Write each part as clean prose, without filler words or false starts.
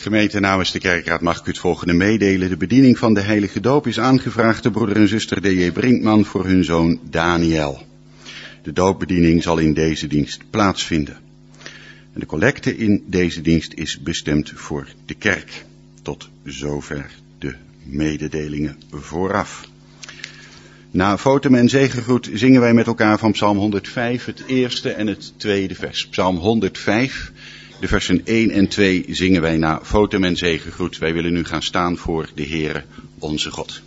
Gemeente, namens de kerkraad mag ik u het volgende meedelen. De bediening van de heilige doop is aangevraagd door broeder en zuster D.J. Brinkman voor hun zoon Daniel. De doopbediening zal in deze dienst plaatsvinden. En de collecte in deze dienst is bestemd voor de kerk. Tot zover de mededelingen vooraf. Na fotum en zegengroet zingen wij met elkaar van Psalm 105 het eerste en het tweede vers. Psalm 105, de versen 1 en 2 zingen wij na fotum en zegengroet. Wij willen nu gaan staan voor de Heere onze God.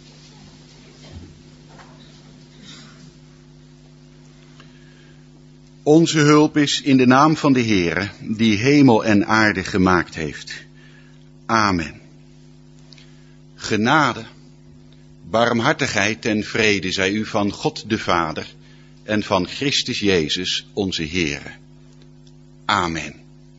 Onze hulp is in de naam van de Heere, die hemel en aarde gemaakt heeft. Amen. Genade, barmhartigheid en vrede zij u van God de Vader en van Christus Jezus onze Heere. Amen.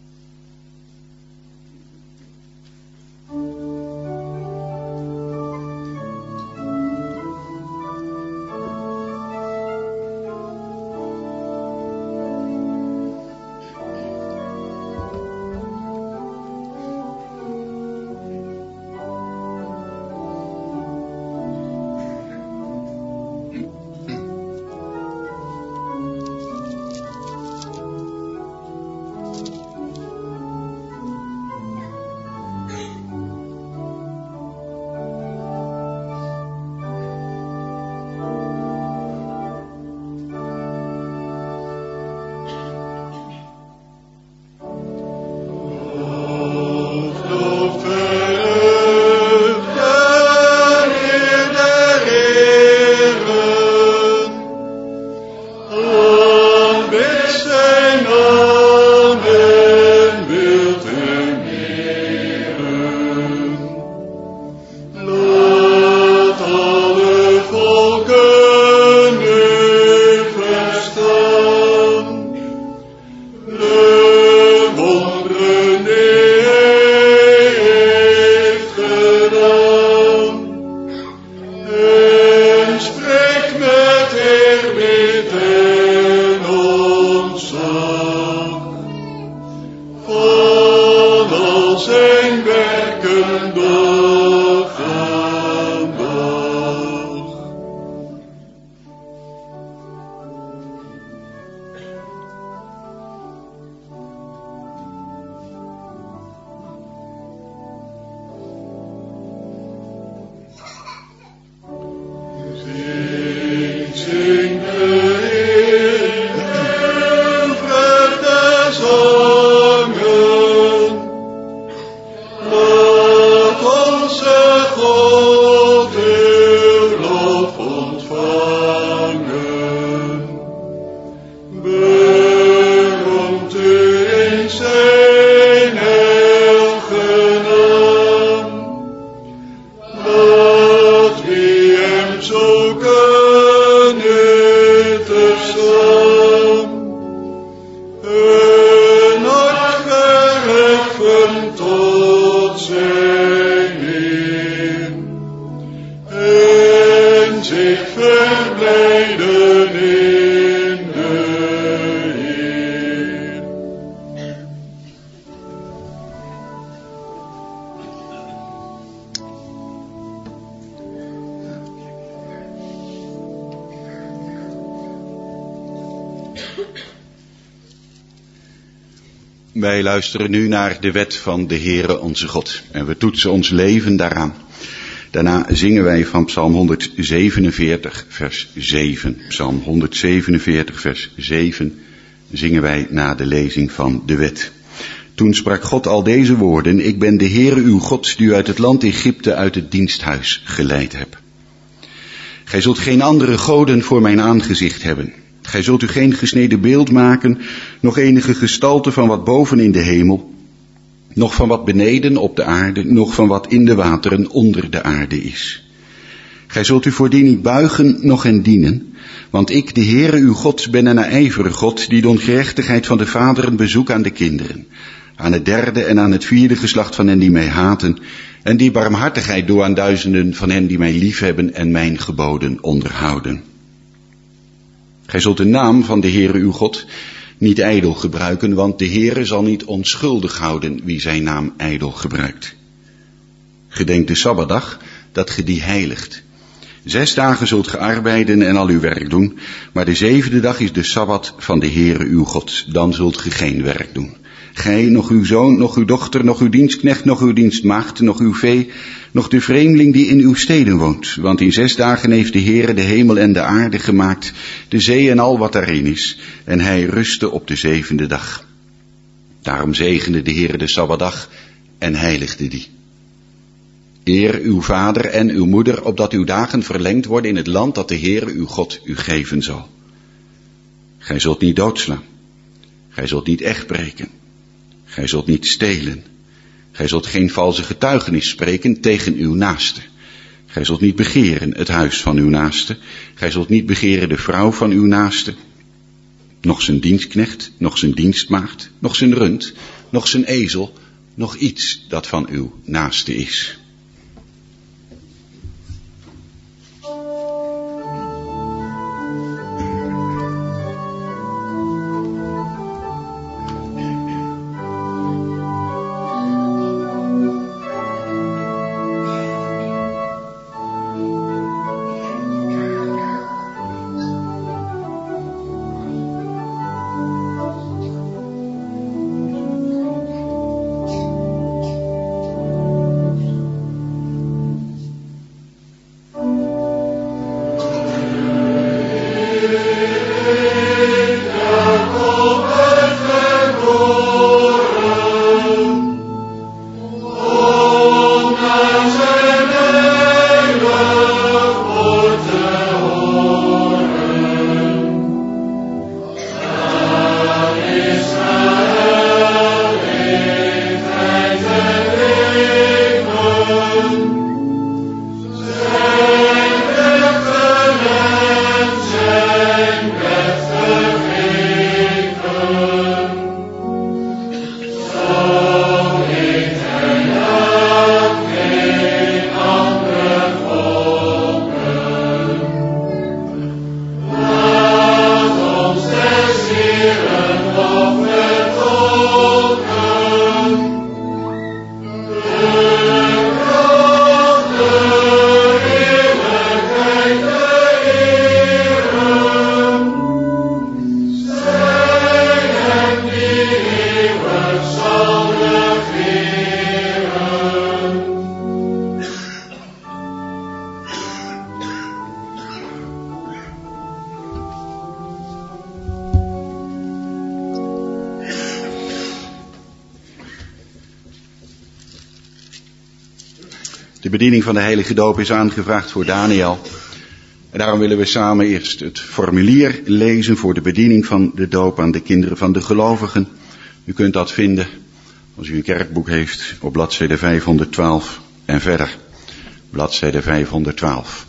Wij luisteren nu naar de wet van de Heere onze God en we toetsen ons leven daaraan. Daarna zingen wij van Psalm 147 vers 7. Psalm 147 vers 7 zingen wij na de lezing van de wet. Toen sprak God al deze woorden: Ik ben de Heere uw God die u uit het land Egypte uit het diensthuis geleid hebt. Gij zult geen andere goden voor mijn aangezicht hebben. Gij zult u geen gesneden beeld maken, nog enige gestalte van wat boven in de hemel, nog van wat beneden op de aarde, nog van wat in de wateren onder de aarde is. Gij zult u voor die niet buigen, noch hen dienen, want ik, de Heere uw God, ben een ijverige God, die de ongerechtigheid van de vaderen bezoek aan de kinderen, aan het derde en aan het vierde geslacht van hen die mij haten, en die barmhartigheid doe aan duizenden van hen die mij liefhebben en mijn geboden onderhouden. Gij zult de naam van de Heere uw God niet ijdel gebruiken, want de Heere zal niet onschuldig houden wie zijn naam ijdel gebruikt. Gedenk de Sabbatdag, dat ge die heiligt. 6 dagen zult ge arbeiden en al uw werk doen, maar de 7e dag is de Sabbat van de Heere uw God. Dan zult ge geen werk doen. Gij, nog uw zoon, nog uw dochter, nog uw dienstknecht, nog uw dienstmaagd, nog uw vee, nog de vreemdeling die in uw steden woont. Want in 6 dagen heeft de Heere de hemel en de aarde gemaakt, de zee en al wat daarin is. En hij rustte op de 7e dag. Daarom zegende de Heere de Sabbatdag en heiligde die. Eer uw vader en uw moeder, opdat uw dagen verlengd worden in het land dat de Heere uw God u geven zal. Gij zult niet doodslaan. Gij zult niet echt breken. Gij zult niet stelen. Gij zult geen valse getuigenis spreken tegen uw naaste. Gij zult niet begeren het huis van uw naaste. Gij zult niet begeren de vrouw van uw naaste. Nog zijn dienstknecht, nog zijn dienstmaagd, nog zijn rund, nog zijn ezel, nog iets dat van uw naaste is. De bediening van de heilige doop is aangevraagd voor Daniel. En daarom willen we samen eerst het formulier lezen voor de bediening van de doop aan de kinderen van de gelovigen. U kunt dat vinden, als u een kerkboek heeft, op bladzijde 512 en verder. Bladzijde 512.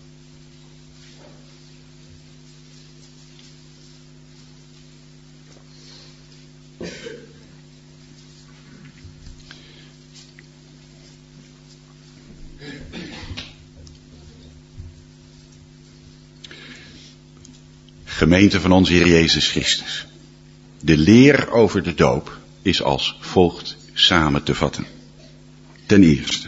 Gemeente van onze Heer Jezus Christus. De leer over de doop is als volgt samen te vatten. Ten eerste.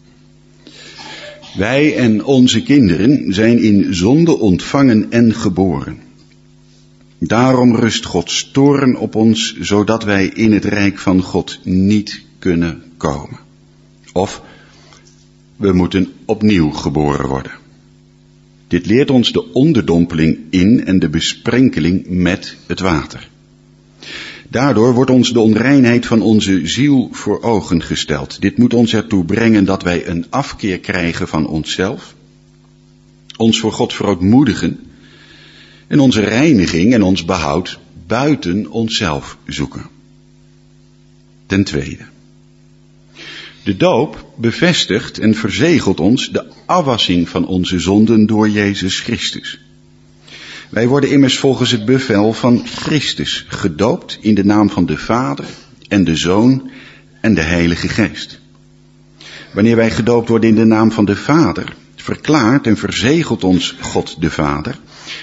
Wij en onze kinderen zijn in zonde ontvangen en geboren. Daarom rust Gods toorn op ons, zodat wij in het rijk van God niet kunnen komen. Of we moeten opnieuw geboren worden. Dit leert ons de onderdompeling in en de besprenkeling met het water. Daardoor wordt ons de onreinheid van onze ziel voor ogen gesteld. Dit moet ons ertoe brengen dat wij een afkeer krijgen van onszelf, ons voor God verootmoedigen en onze reiniging en ons behoud buiten onszelf zoeken. Ten tweede. De doop bevestigt en verzegelt ons de afwassing van onze zonden door Jezus Christus. Wij worden immers volgens het bevel van Christus gedoopt in de naam van de Vader en de Zoon en de Heilige Geest. Wanneer wij gedoopt worden in de naam van de Vader, verklaart en verzegelt ons God de Vader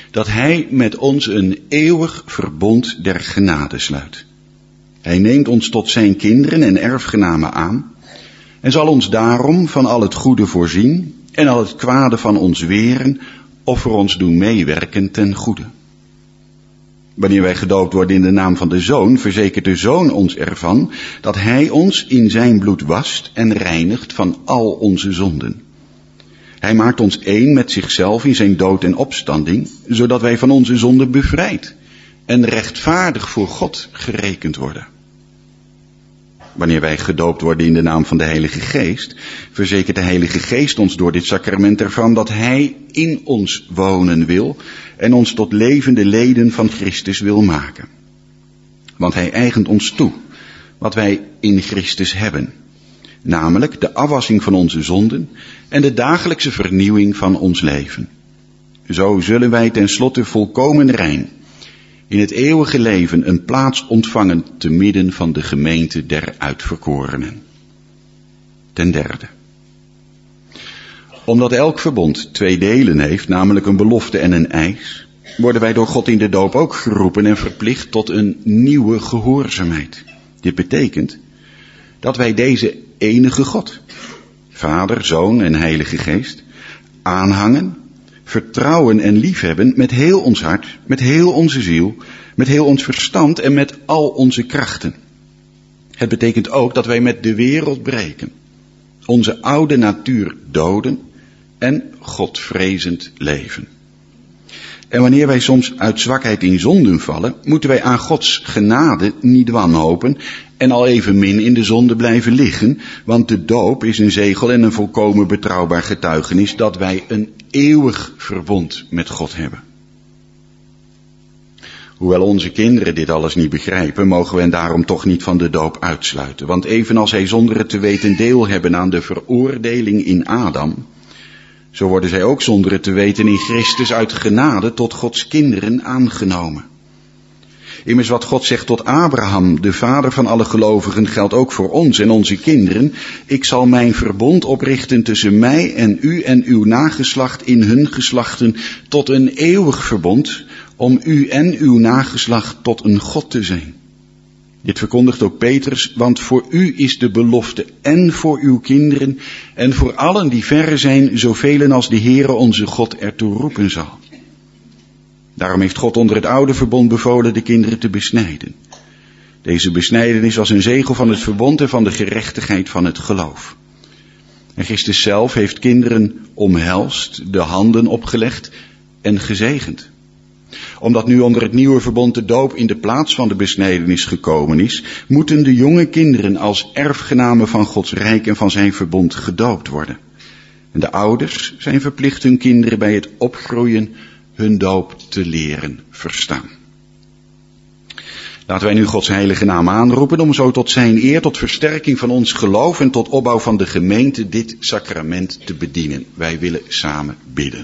dat hij met ons een eeuwig verbond der genade sluit. Hij neemt ons tot zijn kinderen en erfgenamen aan en zal ons daarom van al het goede voorzien en al het kwade van ons weren of voor ons doen meewerken ten goede. Wanneer wij gedoopt worden in de naam van de Zoon, verzekert de Zoon ons ervan dat hij ons in zijn bloed wast en reinigt van al onze zonden. Hij maakt ons één met zichzelf in zijn dood en opstanding, zodat wij van onze zonden bevrijd en rechtvaardig voor God gerekend worden. Wanneer wij gedoopt worden in de naam van de Heilige Geest, verzekert de Heilige Geest ons door dit sacrament ervan dat hij in ons wonen wil en ons tot levende leden van Christus wil maken. Want hij eigent ons toe wat wij in Christus hebben, namelijk de afwassing van onze zonden en de dagelijkse vernieuwing van ons leven. Zo zullen wij tenslotte volkomen rein in het eeuwige leven een plaats ontvangen te midden van de gemeente der uitverkorenen. Ten derde, omdat elk verbond twee delen heeft, namelijk een belofte en een eis, worden wij door God in de doop ook geroepen en verplicht tot een nieuwe gehoorzaamheid. Dit betekent dat wij deze enige God, Vader, Zoon en Heilige Geest, aanhangen, vertrouwen en liefhebben met heel ons hart, met heel onze ziel, met heel ons verstand en met al onze krachten. Het betekent ook dat wij met de wereld breken, onze oude natuur doden en Godvrezend leven. En wanneer wij soms uit zwakheid in zonden vallen, moeten wij aan Gods genade niet wanhopen en al evenmin in de zonde blijven liggen, want de doop is een zegel en een volkomen betrouwbaar getuigenis dat wij een eeuwig verbond met God hebben. Hoewel onze kinderen dit alles niet begrijpen, mogen we hen daarom toch niet van de doop uitsluiten. Want evenals zij zonder het te weten deel hebben aan de veroordeling in Adam, zo worden zij ook zonder het te weten in Christus uit genade tot Gods kinderen aangenomen. Immers wat God zegt tot Abraham, de vader van alle gelovigen, geldt ook voor ons en onze kinderen. Ik zal mijn verbond oprichten tussen mij en u en uw nageslacht in hun geslachten tot een eeuwig verbond, om u en uw nageslacht tot een God te zijn. Dit verkondigt ook Petrus, want voor u is de belofte en voor uw kinderen en voor allen die verre zijn, zoveel als de Heere onze God ertoe roepen zal. Daarom heeft God onder het oude verbond bevolen de kinderen te besnijden. Deze besnijdenis was een zegel van het verbond en van de gerechtigheid van het geloof. En Christus zelf heeft kinderen omhelst, de handen opgelegd en gezegend. Omdat nu onder het nieuwe verbond de doop in de plaats van de besnijdenis gekomen is, moeten de jonge kinderen als erfgenamen van Gods rijk en van zijn verbond gedoopt worden. En de ouders zijn verplicht hun kinderen bij het opgroeien hun doop te leren verstaan. Laten wij nu Gods heilige naam aanroepen om zo tot zijn eer, tot versterking van ons geloof en tot opbouw van de gemeente dit sacrament te bedienen. Wij willen samen bidden.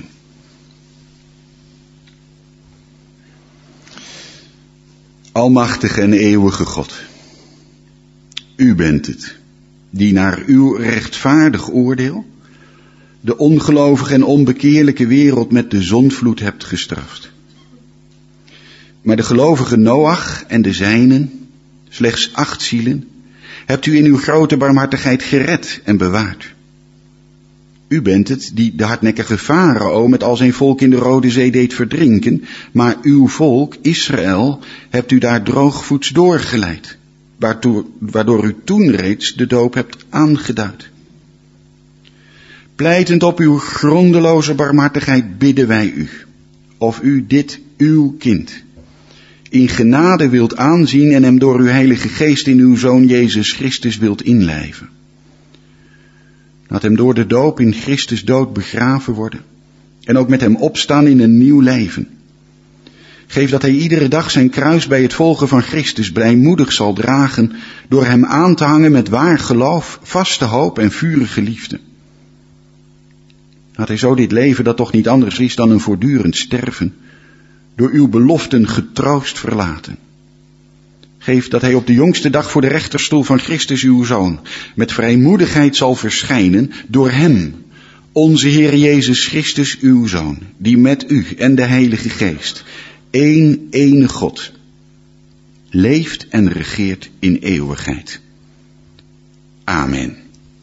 Almachtige en eeuwige God, u bent het, die naar uw rechtvaardig oordeel de ongelovige en onbekeerlijke wereld met de zondvloed hebt gestraft. Maar de gelovige Noach en de zijnen, slechts 8 zielen, hebt u in uw grote barmhartigheid gered en bewaard. U bent het die de hardnekkige Farao met al zijn volk in de Rode Zee deed verdrinken, maar uw volk, Israël, hebt u daar droogvoets doorgeleid, waardoor u toen reeds de doop hebt aangeduid. Pleitend op uw grondeloze barmhartigheid bidden wij u, of u dit uw kind in genade wilt aanzien en hem door uw Heilige Geest in uw Zoon Jezus Christus wilt inlijven. Laat hem door de doop in Christus dood begraven worden en ook met hem opstaan in een nieuw leven. Geef dat hij iedere dag zijn kruis bij het volgen van Christus blijmoedig zal dragen door hem aan te hangen met waar geloof, vaste hoop en vurige liefde. Laat hij zo dit leven, dat toch niet anders is dan een voortdurend sterven, door uw beloften getroost verlaten. Geef dat hij op de jongste dag voor de rechterstoel van Christus uw Zoon met vrijmoedigheid zal verschijnen, door hem onze Heer Jezus Christus, uw Zoon, die met u en de Heilige Geest, één enige God, leeft en regeert in eeuwigheid. Amen.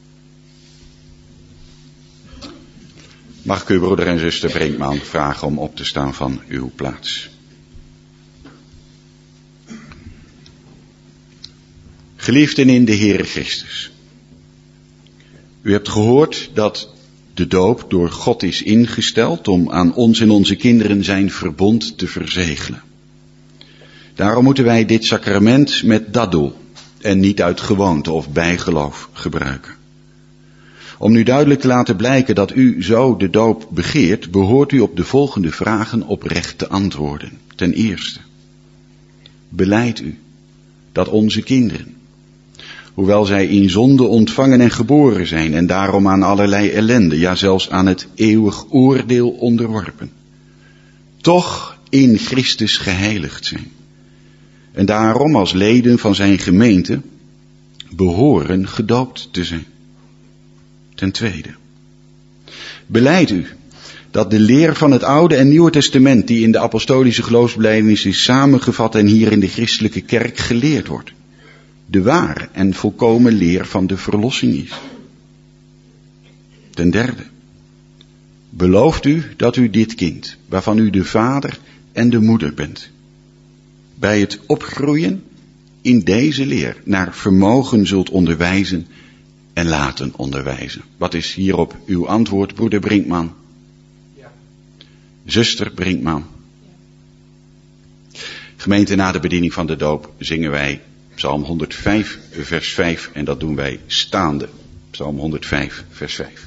Mag ik u, broeder en zuster Brinkman, vragen om op te staan van uw plaats. Geliefden in de Heere Christus. U hebt gehoord dat de doop door God is ingesteld om aan ons en onze kinderen zijn verbond te verzegelen. Daarom moeten wij dit sacrament met dat doel en niet uit gewoonte of bijgeloof gebruiken. Om nu duidelijk te laten blijken dat u zo de doop begeert, behoort u op de volgende vragen oprecht te antwoorden. Ten eerste, belijdt u dat onze kinderen, hoewel zij in zonde ontvangen en geboren zijn en daarom aan allerlei ellende, ja zelfs aan het eeuwig oordeel onderworpen, toch in Christus geheiligd zijn en daarom als leden van zijn gemeente behoren gedoopt te zijn? Ten tweede, belijdt u dat de leer van het Oude en Nieuwe Testament, die in de apostolische geloofsbelijdenis is samengevat en hier in de christelijke kerk geleerd wordt, de ware en volkomen leer van de verlossing is? Ten derde, belooft u dat u dit kind, waarvan u de vader en de moeder bent, bij het opgroeien in deze leer naar vermogen zult onderwijzen en laten onderwijzen? Wat is hierop uw antwoord, broeder Brinkman? Ja. Zuster Brinkman? Ja. Gemeente, na de bediening van de doop zingen wij Psalm 105, vers 5, en dat doen wij staande. Psalm 105, vers 5.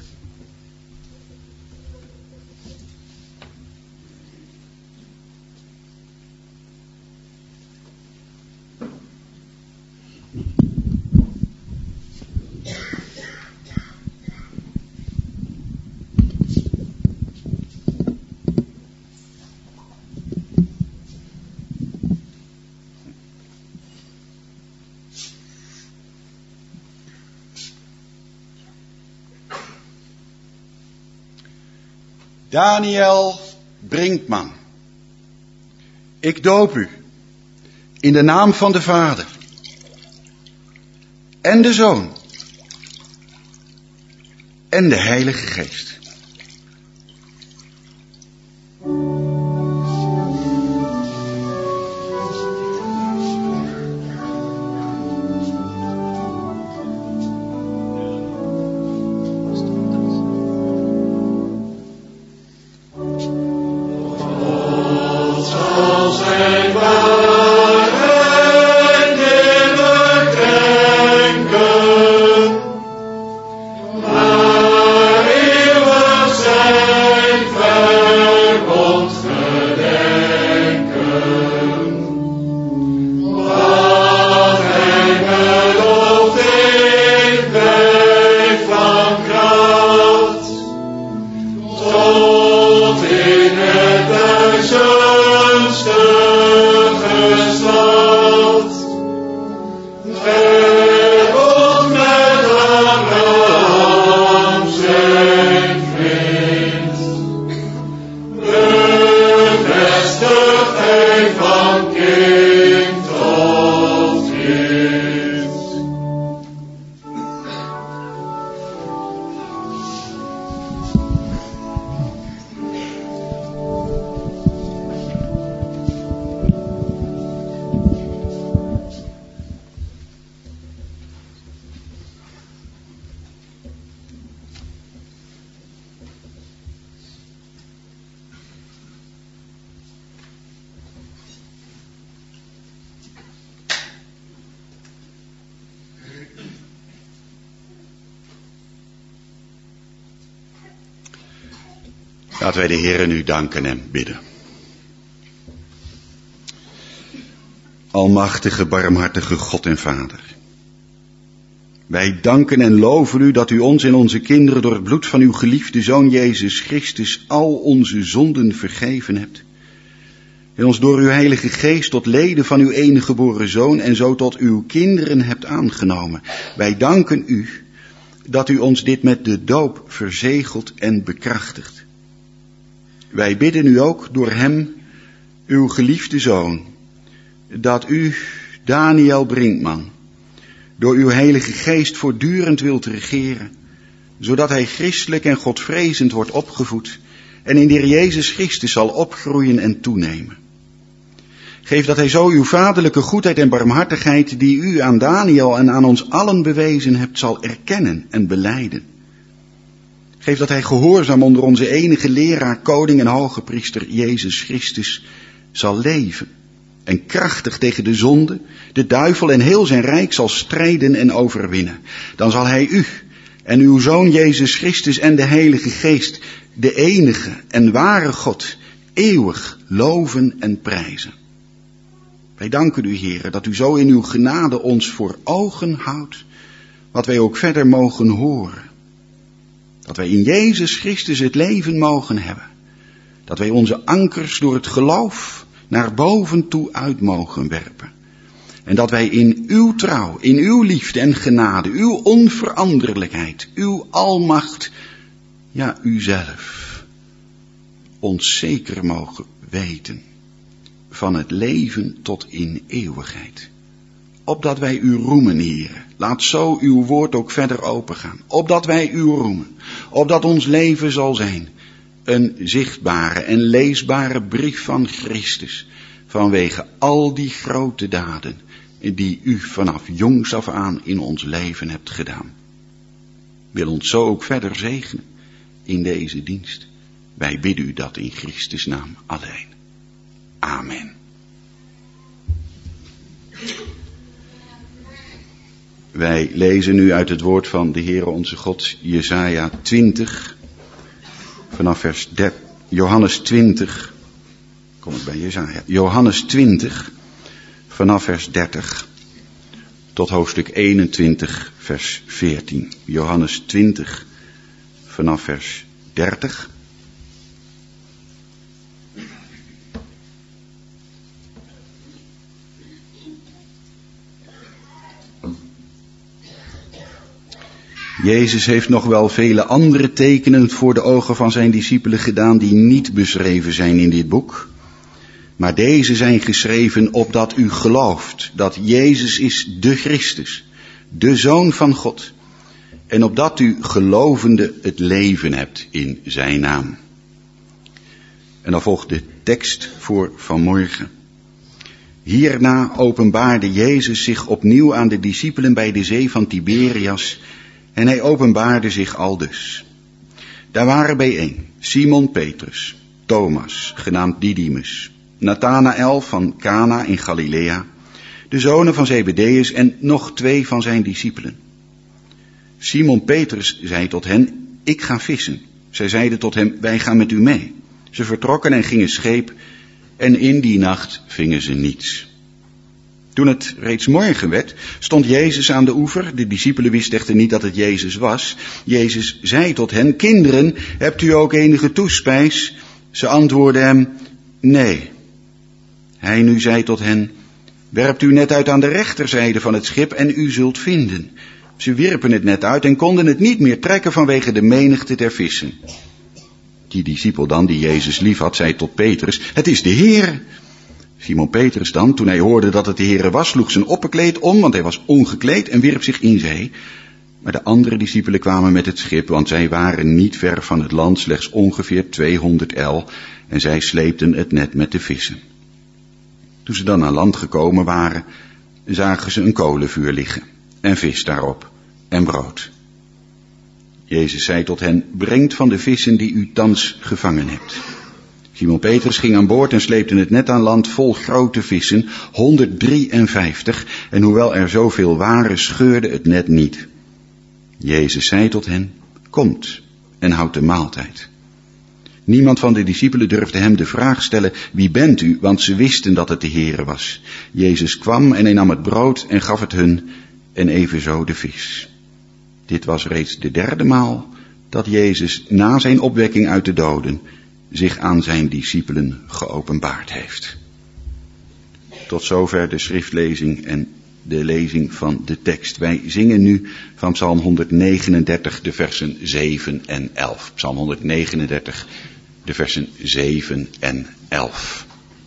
Daniel Brinkman, ik doop u in de naam van de Vader en de Zoon en de Heilige Geest. Laten wij de Heere nu danken en bidden. Almachtige, barmhartige God en Vader. Wij danken en loven u dat u ons en onze kinderen door het bloed van uw geliefde Zoon Jezus Christus al onze zonden vergeven hebt. En ons door uw Heilige Geest tot leden van uw enige geboren Zoon en zo tot uw kinderen hebt aangenomen. Wij danken u dat u ons dit met de doop verzegelt en bekrachtigt. Wij bidden u ook door hem, uw geliefde zoon, dat u, Daniel Brinkman, door uw heilige geest voortdurend wilt regeren, zodat hij christelijk en godvrezend wordt opgevoed en in de Heer Jezus Christus zal opgroeien en toenemen. Geef dat hij zo uw vaderlijke goedheid en barmhartigheid, die u aan Daniel en aan ons allen bewezen hebt, zal erkennen en belijden. Geef dat hij gehoorzaam onder onze enige leraar, koning en hoge priester Jezus Christus zal leven en krachtig tegen de zonde, de duivel en heel zijn rijk zal strijden en overwinnen. Dan zal hij u en uw Zoon Jezus Christus en de Heilige Geest, de enige en ware God, eeuwig loven en prijzen. Wij danken u, Heere, dat u zo in uw genade ons voor ogen houdt, wat wij ook verder mogen horen. Dat wij in Jezus Christus het leven mogen hebben. Dat wij onze ankers door het geloof naar boven toe uit mogen werpen. En dat wij in uw trouw, in uw liefde en genade, uw onveranderlijkheid, uw almacht, ja, uzelf, ons zeker mogen weten van het leven tot in eeuwigheid. Opdat wij u roemen, Heere. Laat zo uw woord ook verder opengaan. Opdat wij u roemen. Opdat ons leven zal zijn een zichtbare en leesbare brief van Christus. Vanwege al die grote daden die u vanaf jongs af aan in ons leven hebt gedaan. Wil ons zo ook verder zegenen in deze dienst. Wij bidden u dat in Christus' naam alleen. Amen. Wij lezen nu uit het woord van de Heere onze God, Jesaja 20, vanaf vers 30, Johannes 20, kom ik bij Jesaja, Johannes 20, vanaf vers 30, tot hoofdstuk 21, vers 14. Johannes 20, vanaf vers 30. Jezus heeft nog wel vele andere tekenen voor de ogen van zijn discipelen gedaan die niet beschreven zijn in dit boek. Maar deze zijn geschreven opdat u gelooft dat Jezus is de Christus, de Zoon van God. En opdat u gelovende het leven hebt in zijn naam. En dan volgt de tekst voor vanmorgen. Hierna openbaarde Jezus zich opnieuw aan de discipelen bij de zee van Tiberias. En hij openbaarde zich aldus. Daar waren bijeen Simon Petrus, Thomas, genaamd Didymus, Nathanael van Cana in Galilea, de zonen van Zebedeus en nog 2 van zijn discipelen. Simon Petrus zei tot hen, ik ga vissen. Zij zeiden tot hem, wij gaan met u mee. Ze vertrokken en gingen scheep en in die nacht vingen ze niets. Toen het reeds morgen werd, stond Jezus aan de oever. De discipelen wisten echter niet dat het Jezus was. Jezus zei tot hen, kinderen, hebt u ook enige toespijs? Ze antwoordden hem, nee. Hij nu zei tot hen, werpt uw net uit aan de rechterzijde van het schip en u zult vinden. Ze wierpen het net uit en konden het niet meer trekken vanwege de menigte der vissen. Die discipel dan, die Jezus lief had, zei tot Petrus, het is de Heer. Simon Petrus dan, toen hij hoorde dat het de Heere was, sloeg zijn opperkleed om, want hij was ongekleed en wierp zich in zee. Maar de andere discipelen kwamen met het schip, want zij waren niet ver van het land, slechts ongeveer 200 el, en zij sleepten het net met de vissen. Toen ze dan aan land gekomen waren, zagen ze een kolenvuur liggen, en vis daarop, en brood. Jezus zei tot hen, brengt van de vissen die u thans gevangen hebt. Simon Petrus ging aan boord en sleepte het net aan land vol grote vissen, 153, en hoewel er zoveel waren, scheurde het net niet. Jezus zei tot hen, komt en houd de maaltijd. Niemand van de discipelen durfde hem de vraag stellen, wie bent u, want ze wisten dat het de Heere was. Jezus kwam en hij nam het brood en gaf het hun, en evenzo de vis. Dit was reeds de 3e maal dat Jezus na zijn opwekking uit de doden zich aan zijn discipelen geopenbaard heeft. Tot zover de schriftlezing en de lezing van de tekst. Wij zingen nu van Psalm 139 de versen 7 en 11. Psalm 139 de versen 7 en 11.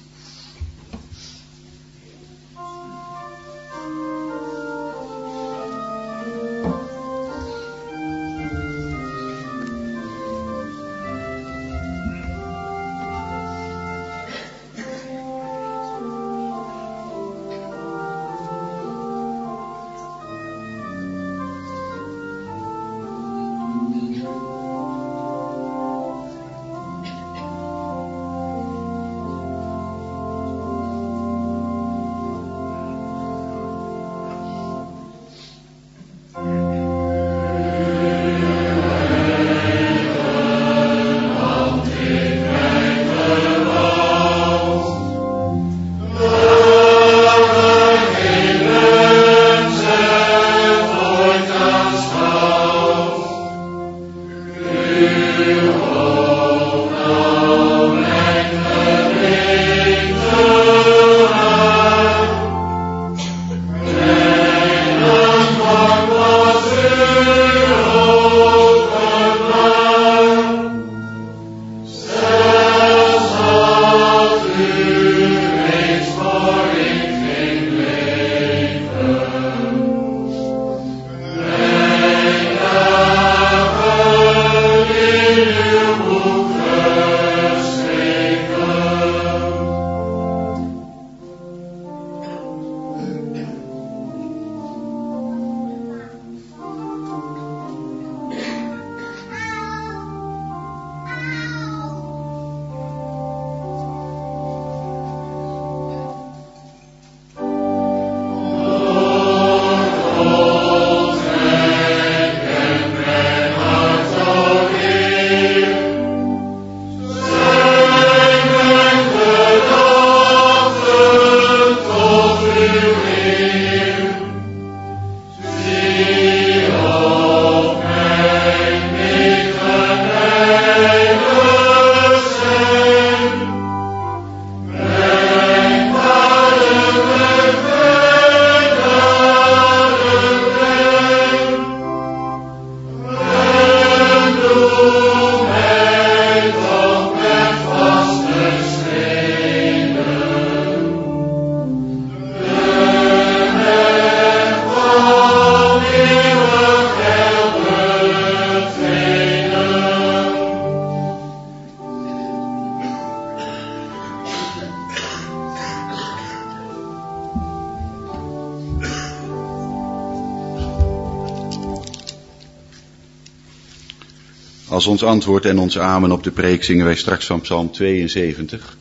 Als ons antwoord en ons amen op de preek zingen wij straks van Psalm 72.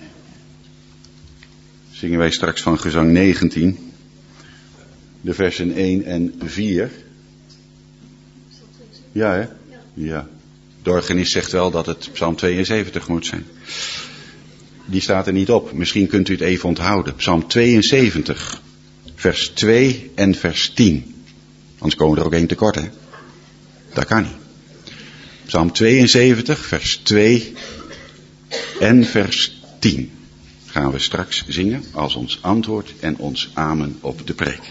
Zingen wij straks van gezang 19, de versen 1 en 4. Ja, hè? Ja. De organist zegt wel dat het Psalm 72 moet zijn. Die staat er niet op. Misschien kunt u het even onthouden. Psalm 72, vers 2 en vers 10. Anders komen we er ook één tekort, hè? Dat kan niet. Psalm 72, vers 2 en vers 10 gaan we straks zingen als ons antwoord en ons amen op de preek.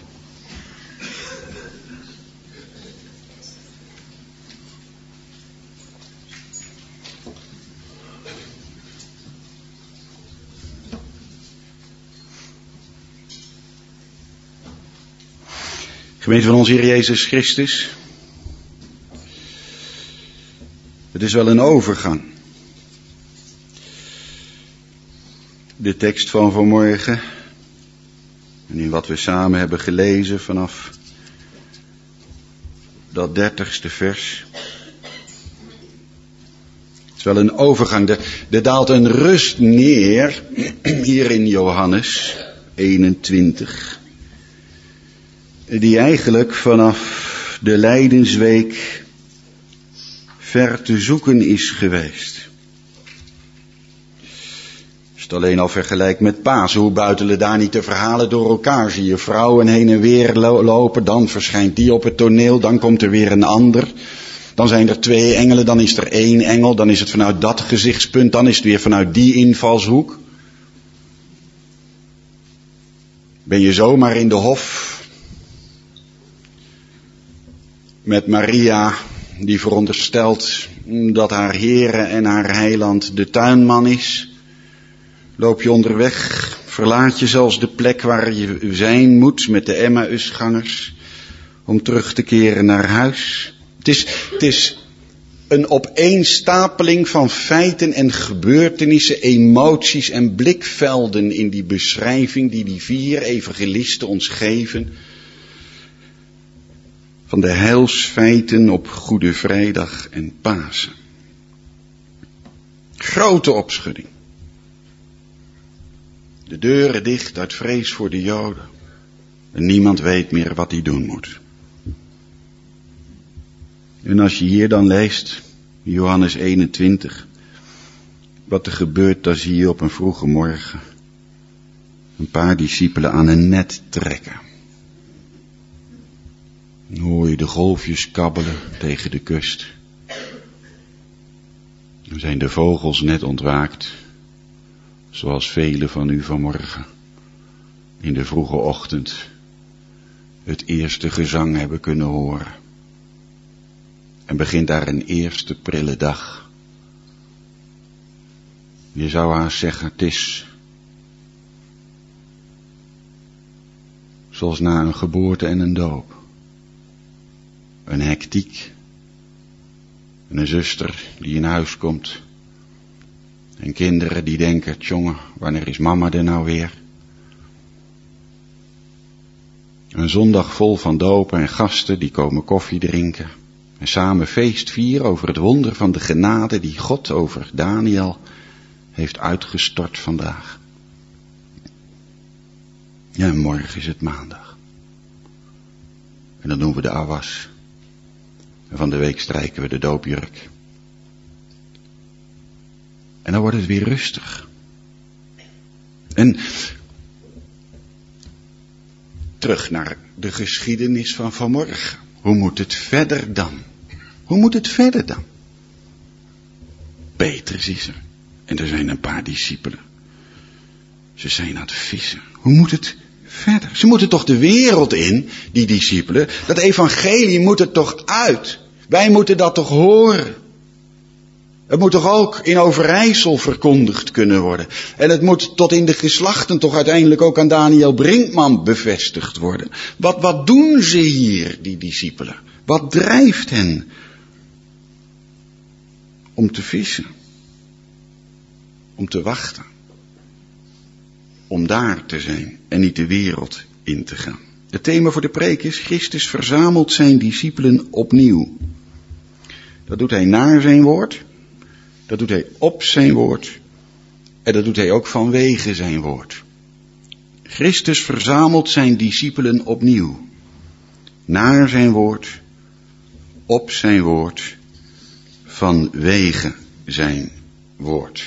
Gemeente van onze Heer Jezus Christus. Het is wel een overgang. De tekst van vanmorgen. En in wat we samen hebben gelezen vanaf dat 30ste vers. Het is wel een overgang. Er daalt een rust neer hier in Johannes 21. Die eigenlijk vanaf de Lijdensweek ver te zoeken is geweest. Als je het alleen al vergelijkt met Pasen, hoe buitelen daar niet de verhalen door elkaar? Zie je vrouwen heen en weer lopen, dan verschijnt die op het toneel, dan komt er weer een ander. Dan zijn er 2 engelen, dan is er 1 engel, dan is het vanuit dat gezichtspunt, dan is het weer vanuit die invalshoek. Ben je zomaar in de hof Met Maria, die veronderstelt dat haar Heere en haar heiland de tuinman is. Loop je onderweg, verlaat je zelfs de plek waar je zijn moet met de Emmausgangers om terug te keren naar huis. Het is een opeenstapeling van feiten en gebeurtenissen, emoties en blikvelden in die beschrijving die die 4 evangelisten ons geven. Van de heilsfeiten op Goede Vrijdag en Pasen. Grote opschudding. De deuren dicht uit vrees voor de Joden. En niemand weet meer wat hij doen moet. En als je hier dan leest, Johannes 21, wat er gebeurt, dan zie je op een vroege morgen een paar discipelen aan een net trekken. Dan hoor je de golfjes kabbelen tegen de kust. Dan zijn de vogels net ontwaakt, zoals velen van u vanmorgen in de vroege ochtend het eerste gezang hebben kunnen horen. En begint daar een eerste prille dag. Je zou haast zeggen, het is zoals na een geboorte en een doop. Een hectiek. En een zuster die in huis komt. En kinderen die denken, jongen, wanneer is mama er nou weer? Een zondag vol van dopen en gasten die komen koffie drinken. En samen feest vieren over het wonder van de genade die God over Daniel heeft uitgestort vandaag. Ja, en morgen is het maandag. En dan doen we de awas. En van de week strijken we de doopjurk. En dan wordt het weer rustig. En terug naar de geschiedenis van vanmorgen. Hoe moet het verder dan? Hoe moet het verder dan? Petrus is er. En er zijn een paar discipelen. Ze zijn aan het vissen. Hoe moet het verder? Ze moeten toch de wereld in, die discipelen. Dat evangelie moet er toch uit. Wij moeten dat toch horen. Het moet toch ook in Overijssel verkondigd kunnen worden. En het moet tot in de geslachten toch uiteindelijk ook aan Daniel Brinkman bevestigd worden. Wat doen ze hier, die discipelen? Wat drijft hen om te vissen? Om te wachten. Om daar te zijn en niet de wereld in te gaan. Het thema voor de preek is: Christus verzamelt zijn discipelen opnieuw. Dat doet hij naar zijn woord. Dat doet hij op zijn woord. En dat doet hij ook vanwege zijn woord. Christus verzamelt zijn discipelen opnieuw. Naar zijn woord. Op zijn woord. Vanwege zijn woord.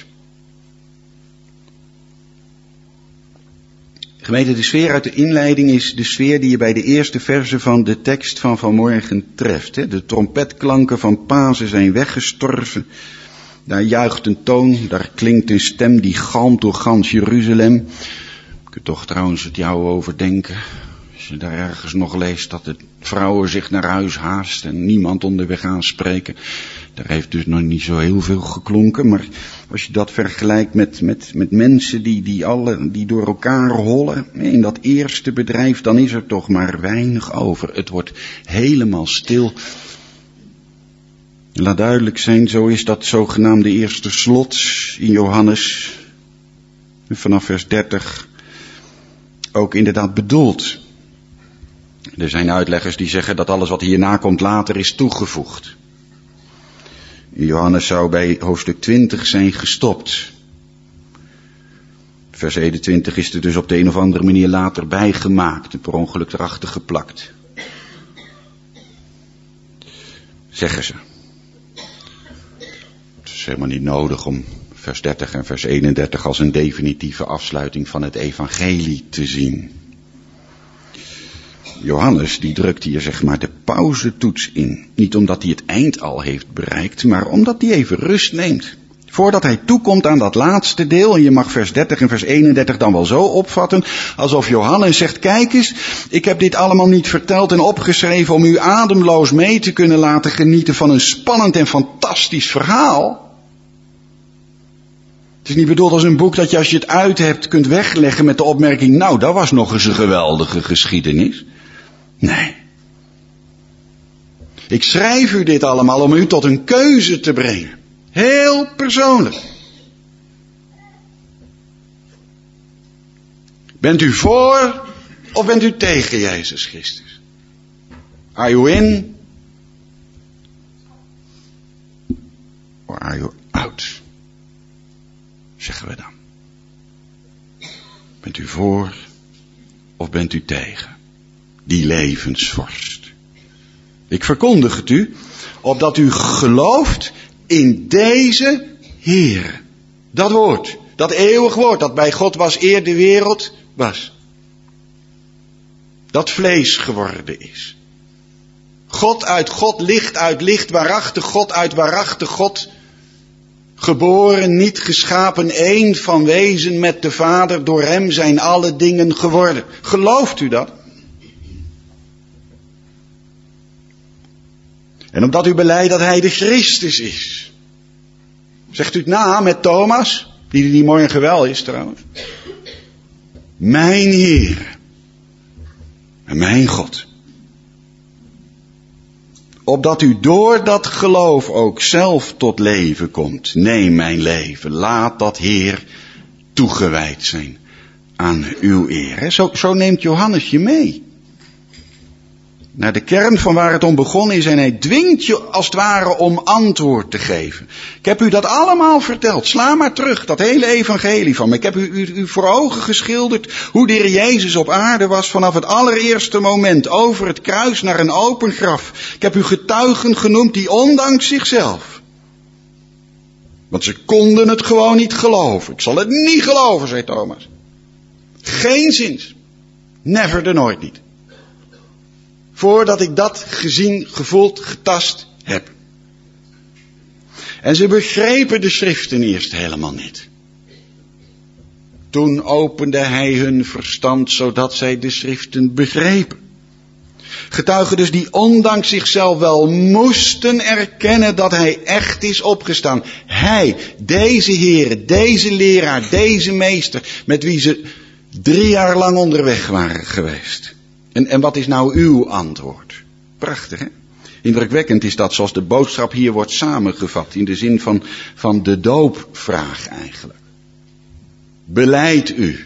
Gemeente, de sfeer uit de inleiding is de sfeer die je bij de eerste verzen van de tekst van vanmorgen treft. De trompetklanken van Pasen zijn weggestorven. Daar juicht een toon, daar klinkt een stem die galmt door gans Jeruzalem. Ik kunt toch trouwens het jou overdenken. Als je daar ergens nog leest dat de vrouwen zich naar huis haasten en niemand onderweg aanspreken. Daar heeft dus nog niet zo heel veel geklonken. Maar als je dat vergelijkt met mensen die door elkaar hollen in dat eerste bedrijf, dan is er toch maar weinig over. Het wordt helemaal stil. Laat duidelijk zijn, zo is dat zogenaamde eerste slot in Johannes, vanaf vers 30, ook inderdaad bedoeld. Er zijn uitleggers die zeggen dat alles wat hierna komt later is toegevoegd. Johannes zou bij hoofdstuk 20 zijn gestopt. Vers 21 is er dus op de een of andere manier later bijgemaakt en per ongeluk erachter geplakt. Zeggen ze. Het is helemaal niet nodig om vers 30 en vers 31 als een definitieve afsluiting van het evangelie te zien. Johannes die drukt hier zeg maar de pauzetoets in. Niet omdat hij het eind al heeft bereikt, maar omdat hij even rust neemt. Voordat hij toekomt aan dat laatste deel, en je mag vers 30 en vers 31 dan wel zo opvatten, alsof Johannes zegt, kijk eens, ik heb dit allemaal niet verteld en opgeschreven om u ademloos mee te kunnen laten genieten van een spannend en fantastisch verhaal. Het is niet bedoeld als een boek dat je als je het uit hebt kunt wegleggen met de opmerking, nou, dat was nog eens een geweldige geschiedenis. Nee. Ik schrijf u dit allemaal om u tot een keuze te brengen. Heel persoonlijk. Bent u voor of bent u tegen Jezus Christus? Are you in? Or are you out? Zeggen we dan. Bent u voor of bent u tegen? Die levensvorst. Ik verkondig het u, opdat u gelooft in deze Heer. Dat woord, dat eeuwig woord, dat bij God was eer de wereld was. Dat vlees geworden is. God uit God, licht uit licht, waarachtig God uit waarachtig God. Geboren, niet geschapen, één van wezen met de Vader, door hem zijn alle dingen geworden. Gelooft u dat? En omdat u belijdt dat hij de Christus is. Zegt u het na met Thomas, die morgen wel is trouwens. Mijn Heer en mijn God. Opdat u door dat geloof ook zelf tot leven komt. Neem mijn leven, laat dat Heer toegewijd zijn aan uw eer. Zo neemt Johannes je mee. Naar de kern van waar het om begonnen is en hij dwingt je als het ware om antwoord te geven. Ik heb u dat allemaal verteld. Sla maar terug, dat hele evangelie van me. Ik heb u voor ogen geschilderd hoe de Heer Jezus op aarde was vanaf het allereerste moment over het kruis naar een open graf. Ik heb u getuigen genoemd die ondanks zichzelf. Want ze konden het gewoon niet geloven. Ik zal het niet geloven, zei Thomas. Geenszins. Never de nooit niet. Voordat ik dat gezien, gevoeld, getast heb. En ze begrepen de schriften eerst helemaal niet. Toen opende hij hun verstand, zodat zij de schriften begrepen. Getuigen dus die ondanks zichzelf wel moesten erkennen dat hij echt is opgestaan. Hij, deze Heere, deze leraar, deze meester, met wie ze 3 jaar lang onderweg waren geweest. En wat is nou uw antwoord? Prachtig, hè? Indrukwekkend is dat zoals de boodschap hier wordt samengevat. In de zin van de doopvraag eigenlijk. Belijdt u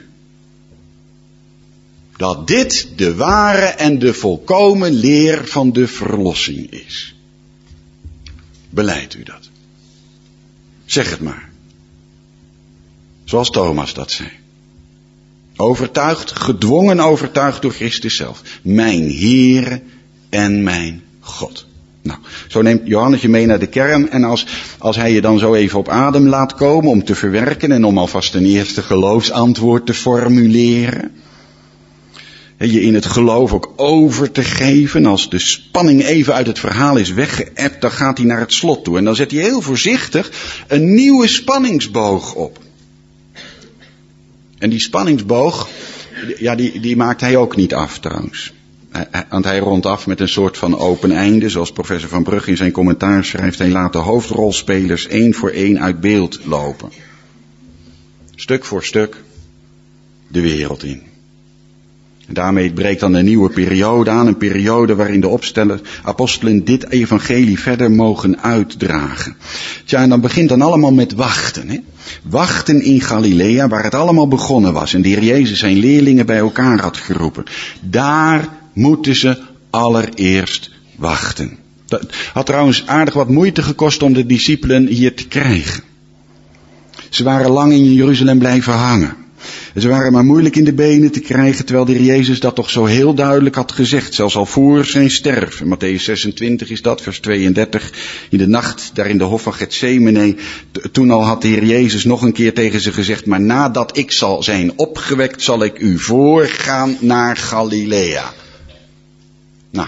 dat dit de ware en de volkomen leer van de verlossing is? Belijdt u dat? Zeg het maar. Zoals Thomas dat zei. Overtuigd, gedwongen overtuigd door Christus zelf. Mijn Heere en mijn God. Nou, zo neemt Johannes je mee naar de kern. En als hij je dan zo even op adem laat komen om te verwerken en om alvast een eerste geloofsantwoord te formuleren. Je in het geloof ook over te geven. Als de spanning even uit het verhaal is weggeëpt, dan gaat hij naar het slot toe. En dan zet hij heel voorzichtig een nieuwe spanningsboog op. En die spanningsboog, ja, die maakt hij ook niet af trouwens. Want hij rondt af met een soort van open einde. Zoals professor Van Brugge in zijn commentaar schrijft. Hij laat de hoofdrolspelers 1 voor 1 uit beeld lopen. Stuk voor stuk de wereld in. En daarmee breekt dan een nieuwe periode aan. Een periode waarin de apostelen dit evangelie verder mogen uitdragen. Tja, en dan begint dan allemaal met wachten. Hè? Wachten in Galilea, waar het allemaal begonnen was. En de Heer Jezus zijn leerlingen bij elkaar had geroepen. Daar moeten ze allereerst wachten. Dat had trouwens aardig wat moeite gekost om de discipelen hier te krijgen. Ze waren lang in Jeruzalem blijven hangen. Ze waren maar moeilijk in de benen te krijgen, terwijl de Heer Jezus dat toch zo heel duidelijk had gezegd, zelfs al voor zijn sterven. Mattheüs 26 is dat, vers 32. In de nacht, daar in de hof van Getsemane, toen al had de Heer Jezus nog een keer tegen ze gezegd, maar nadat ik zal zijn opgewekt, zal ik u voorgaan naar Galilea. Nou,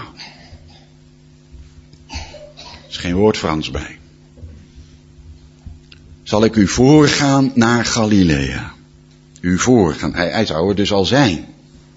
er is geen woord Frans bij. zal ik u voorgaan naar Galilea. U voorgaan. Hij zou er dus al zijn.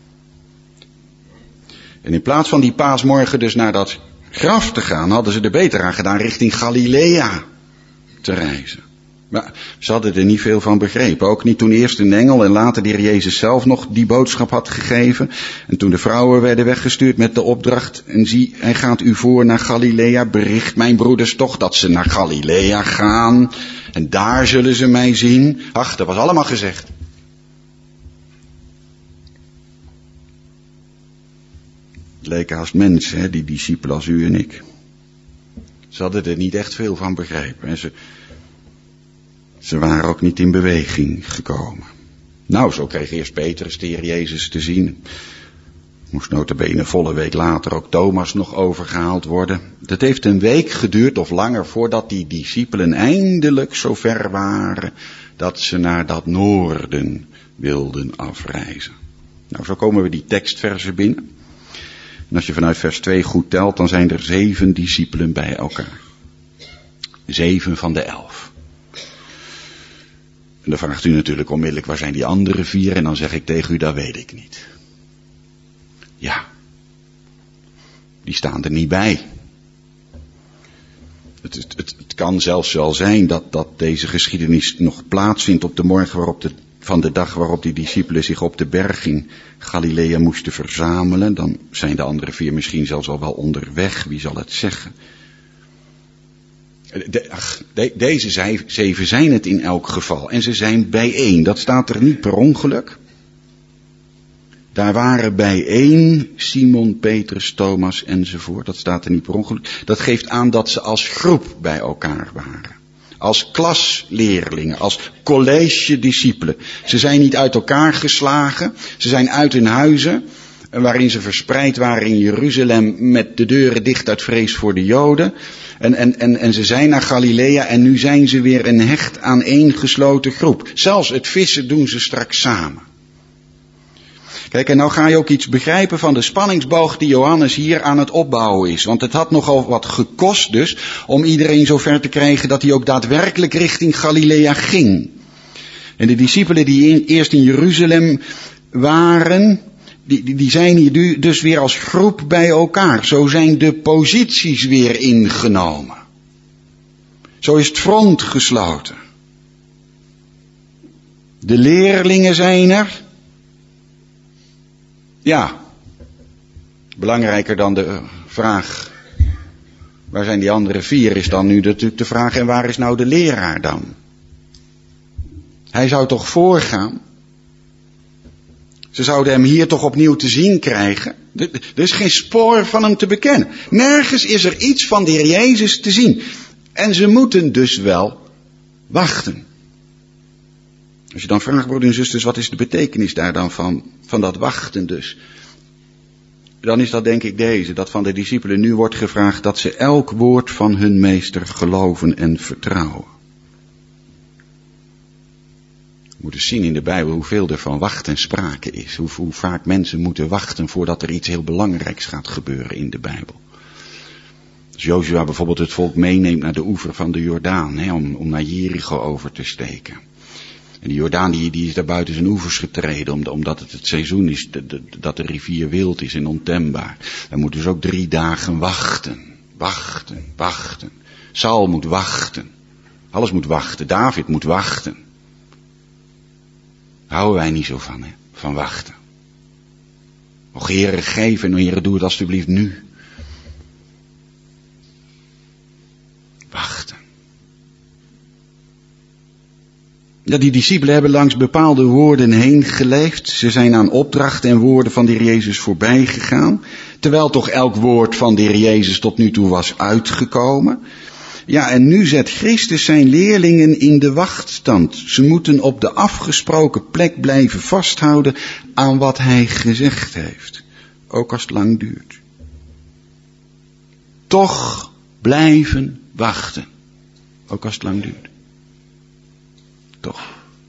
En in plaats van die paasmorgen dus naar dat graf te gaan, hadden ze er beter aan gedaan richting Galilea te reizen. Maar ze hadden er niet veel van begrepen. Ook niet toen eerst een engel en later de Heer Jezus zelf nog die boodschap had gegeven. En toen de vrouwen werden weggestuurd met de opdracht. En zie, hij gaat u voor naar Galilea. Bericht mijn broeders toch dat ze naar Galilea gaan. En daar zullen ze mij zien. Ach, dat was allemaal gezegd. Het leken haast mensen, hè, die discipelen als u en ik. Ze hadden er niet echt veel van begrepen. En ze waren ook niet in beweging gekomen. Nou, zo kreeg eerst Petrus de Heer Jezus te zien. Moest nota bene een volle week later ook Thomas nog overgehaald worden. Dat heeft een week geduurd of langer voordat die discipelen eindelijk zo ver waren dat ze naar dat noorden wilden afreizen. Nou, zo komen we die tekstversen binnen. En als je vanuit vers 2 goed telt, dan zijn er 7 discipelen bij elkaar. 7 van de 11. En dan vraagt u natuurlijk onmiddellijk, waar zijn die andere 4? En dan zeg ik tegen u, dat weet ik niet. Ja, die staan er niet bij. Het kan zelfs wel zijn dat deze geschiedenis nog plaatsvindt op de morgen van de dag waarop die discipelen zich op de berg in Galilea moesten verzamelen. Dan zijn de andere 4 misschien zelfs al wel onderweg, wie zal het zeggen. Deze 7 zijn het in elk geval. En ze zijn bijeen. Dat staat er niet per ongeluk. Daar waren bijeen Simon, Petrus, Thomas enzovoort. Dat staat er niet per ongeluk. Dat geeft aan dat ze als groep bij elkaar waren. Als klasleerlingen, als college-discipelen. Ze zijn niet uit elkaar geslagen. Ze zijn uit hun huizen, waarin ze verspreid waren in Jeruzalem met de deuren dicht uit vrees voor de Joden. En ze zijn naar Galilea en nu zijn ze weer een hecht aaneengesloten groep. Zelfs het vissen doen ze straks samen. Kijk, en nou ga je ook iets begrijpen van de spanningsboog die Johannes hier aan het opbouwen is. Want het had nogal wat gekost dus om iedereen zover te krijgen dat hij ook daadwerkelijk richting Galilea ging. En de discipelen die eerst in Jeruzalem waren, die zijn hier dus weer als groep bij elkaar. Zo zijn de posities weer ingenomen. Zo is het front gesloten. De leerlingen zijn er. Ja, belangrijker dan de vraag, waar zijn die andere 4, is dan nu natuurlijk de vraag, en waar is nou de leraar dan? Hij zou toch voorgaan? Ze zouden hem hier toch opnieuw te zien krijgen? Er is geen spoor van hem te bekennen. Nergens is er iets van de Heer Jezus te zien. En ze moeten dus wel wachten. Als je dan vraagt, broeders en zusters, wat is de betekenis daar dan van dat wachten dus? Dan is dat denk ik deze, dat van de discipelen nu wordt gevraagd dat ze elk woord van hun meester geloven en vertrouwen. We moeten zien in de Bijbel hoeveel er van wachten sprake is. Hoe vaak mensen moeten wachten voordat er iets heel belangrijks gaat gebeuren in de Bijbel. Als Jozua bijvoorbeeld het volk meeneemt naar de oever van de Jordaan, om naar Jericho over te steken. En die Jordaan die is daar buiten zijn oevers getreden, omdat het seizoen is dat de rivier wild is en ontembaar. Dan moeten dus ook 3 dagen wachten. Wachten. Saul moet wachten. Alles moet wachten. David moet wachten. Houden wij niet zo van wachten. Och Heere, geef en Heere, doe het alstublieft nu. Wachten. Ja, die discipelen hebben langs bepaalde woorden heen geleefd. Ze zijn aan opdrachten en woorden van de Heer Jezus voorbij gegaan. Terwijl toch elk woord van de Heer Jezus tot nu toe was uitgekomen. Ja, en nu zet Christus zijn leerlingen in de wachtstand. Ze moeten op de afgesproken plek blijven vasthouden aan wat hij gezegd heeft. Ook als het lang duurt. Toch blijven wachten. Ook als het lang duurt. Toch.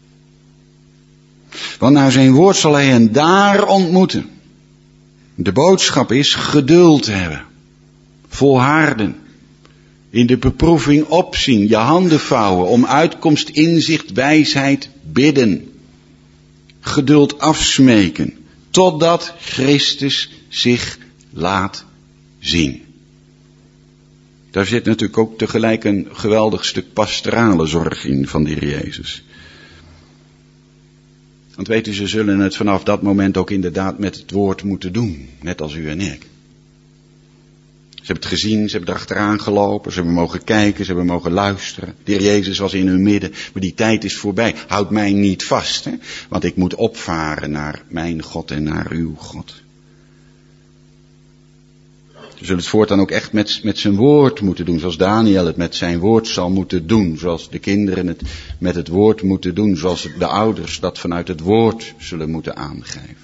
Want naar zijn woord zal hij hen daar ontmoeten. De boodschap is geduld hebben. Volharden. In de beproeving opzien, je handen vouwen, om uitkomst, inzicht, wijsheid bidden. Geduld afsmeken, totdat Christus zich laat zien. Daar zit natuurlijk ook tegelijk een geweldig stuk pastorale zorg in van de Heer Jezus. Want weet u, ze zullen het vanaf dat moment ook inderdaad met het woord moeten doen. Net als u en ik. Ze hebben het gezien, ze hebben erachteraan gelopen, ze hebben mogen kijken, ze hebben mogen luisteren. De Heer Jezus was in hun midden, maar die tijd is voorbij. Houd mij niet vast, hè? Want ik moet opvaren naar mijn God en naar uw God. Ze zullen het voortaan ook echt met zijn woord moeten doen, zoals Daniel het met zijn woord zal moeten doen. Zoals de kinderen het met het woord moeten doen, zoals de ouders dat vanuit het woord zullen moeten aangeven.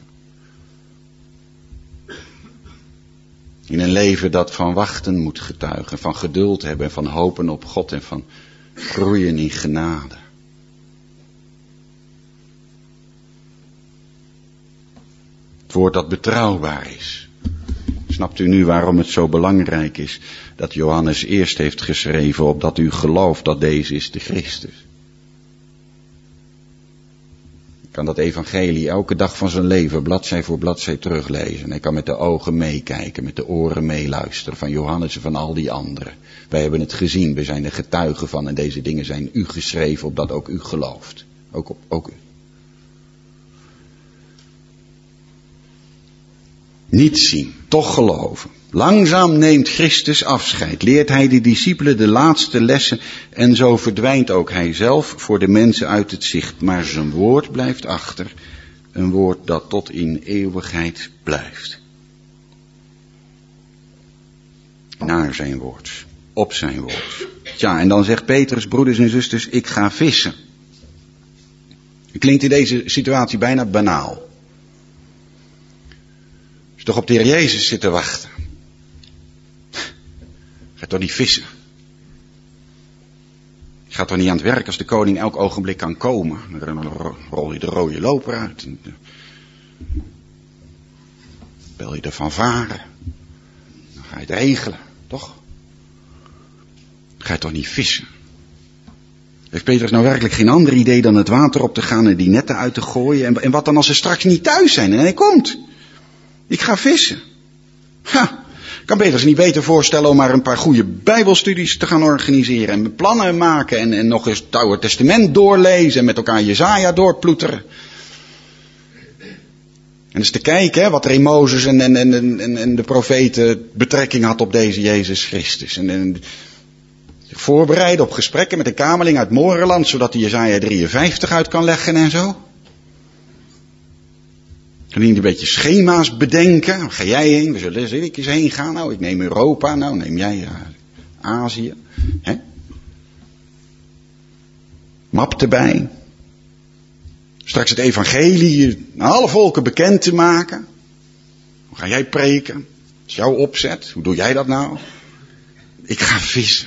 In een leven dat van wachten moet getuigen, van geduld hebben, van hopen op God en van groeien in genade. Het woord dat betrouwbaar is. Snapt u nu waarom het zo belangrijk is dat Johannes eerst heeft geschreven opdat u gelooft dat deze is de Christus? Hij kan dat evangelie elke dag van zijn leven bladzij voor bladzij teruglezen. Hij kan met de ogen meekijken, met de oren meeluisteren van Johannes en van al die anderen. Wij hebben het gezien, we zijn er getuigen van en deze dingen zijn u geschreven opdat ook u gelooft. Ook u. Niet zien, toch geloven. Langzaam neemt Christus afscheid, leert hij de discipelen de laatste lessen en zo verdwijnt ook hij zelf voor de mensen uit het zicht. Maar zijn woord blijft achter, een woord dat tot in eeuwigheid blijft. Naar zijn woord, op zijn woord. Tja, en dan zegt Petrus, broeders en zusters, ik ga vissen. Het klinkt in deze situatie bijna banaal. Als je toch op de Heer Jezus zit te wachten. Ga toch niet vissen. Je gaat toch niet aan het werk als de koning elk ogenblik kan komen. Dan rol je de rode loper uit. Bel je de fanfare. Dan ga je het regelen, toch? Dan ga je toch niet vissen. Heeft Petrus nou werkelijk geen ander idee dan het water op te gaan en die netten uit te gooien? En wat dan als ze straks niet thuis zijn en hij komt? Ik ga vissen. Kan Petrus niet beter voorstellen om maar een paar goede bijbelstudies te gaan organiseren en plannen maken en nog eens het Oude Testament doorlezen en met elkaar Jesaja doorploeteren. En eens te kijken wat er in Mozes en de profeten betrekking had op deze Jezus Christus. En zich voorbereiden op gesprekken met de kamerling uit Moreland, zodat hij Jesaja 53 uit kan leggen en zo. Kun je een beetje schema's bedenken? Waar ga jij heen? We zullen eens heen gaan. Nou, ik neem Europa. Nou, neem jij Azië. Hè? Map erbij. Straks het evangelie aan alle volken bekend te maken. Hoe ga jij preken? Dat is jouw opzet. Hoe doe jij dat nou? Ik ga vissen.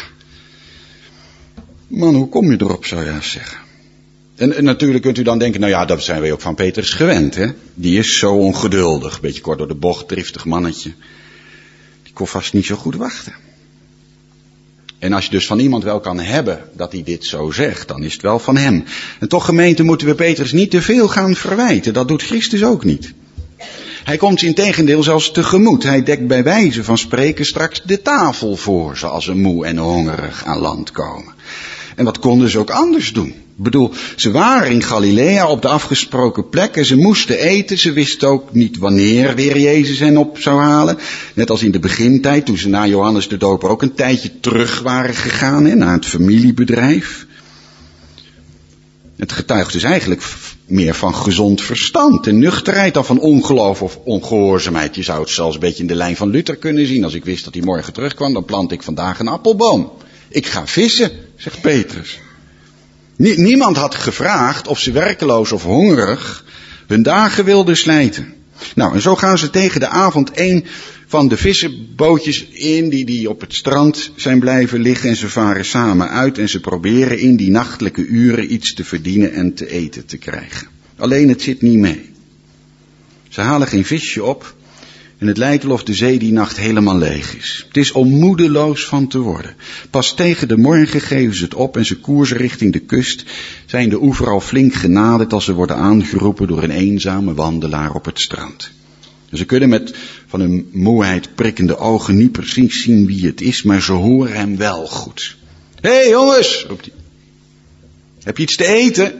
Man, hoe kom je erop, zou je eens zeggen? En natuurlijk kunt u dan denken, nou ja, dat zijn wij ook van Petrus gewend, hè. Die is zo ongeduldig, beetje kort door de bocht, driftig mannetje. Die kon vast niet zo goed wachten. En als je dus van iemand wel kan hebben dat hij dit zo zegt, dan is het wel van hem. En toch, gemeente, moeten we Petrus niet te veel gaan verwijten. Dat doet Christus ook niet. Hij komt integendeel zelfs tegemoet. Hij dekt bij wijze van spreken straks de tafel voor ze als ze moe en hongerig aan land komen. En wat konden ze ook anders doen? Ik bedoel, ze waren in Galilea op de afgesproken plek en ze moesten eten. Ze wisten ook niet wanneer weer Jezus hen op zou halen. Net als in de begintijd, toen ze na Johannes de Doper ook een tijdje terug waren gegaan, hè, naar het familiebedrijf. Het getuigt dus eigenlijk meer van gezond verstand en nuchterheid dan van ongeloof of ongehoorzaamheid. Je zou het zelfs een beetje in de lijn van Luther kunnen zien. Als ik wist dat hij morgen terugkwam, dan plant ik vandaag een appelboom. Ik ga vissen, zegt Petrus. Niemand had gevraagd of ze werkeloos of hongerig hun dagen wilden slijten. Nou, en zo gaan ze tegen de avond een van de vissenbootjes in die op het strand zijn blijven liggen en ze varen samen uit en ze proberen in die nachtelijke uren iets te verdienen en te eten te krijgen. Alleen het zit niet mee. Ze halen geen visje op En het lijkt wel of de zee die nacht helemaal leeg is. Het is om moedeloos van te worden. Pas tegen de morgen geven ze het op en ze koersen richting de kust. Zijn de oever al flink genaderd als ze worden aangeroepen door een eenzame wandelaar op het strand. En ze kunnen met van hun moeheid prikkende ogen niet precies zien wie het is, maar ze horen hem wel goed. Hé jongens, roept hij. Heb je iets te eten?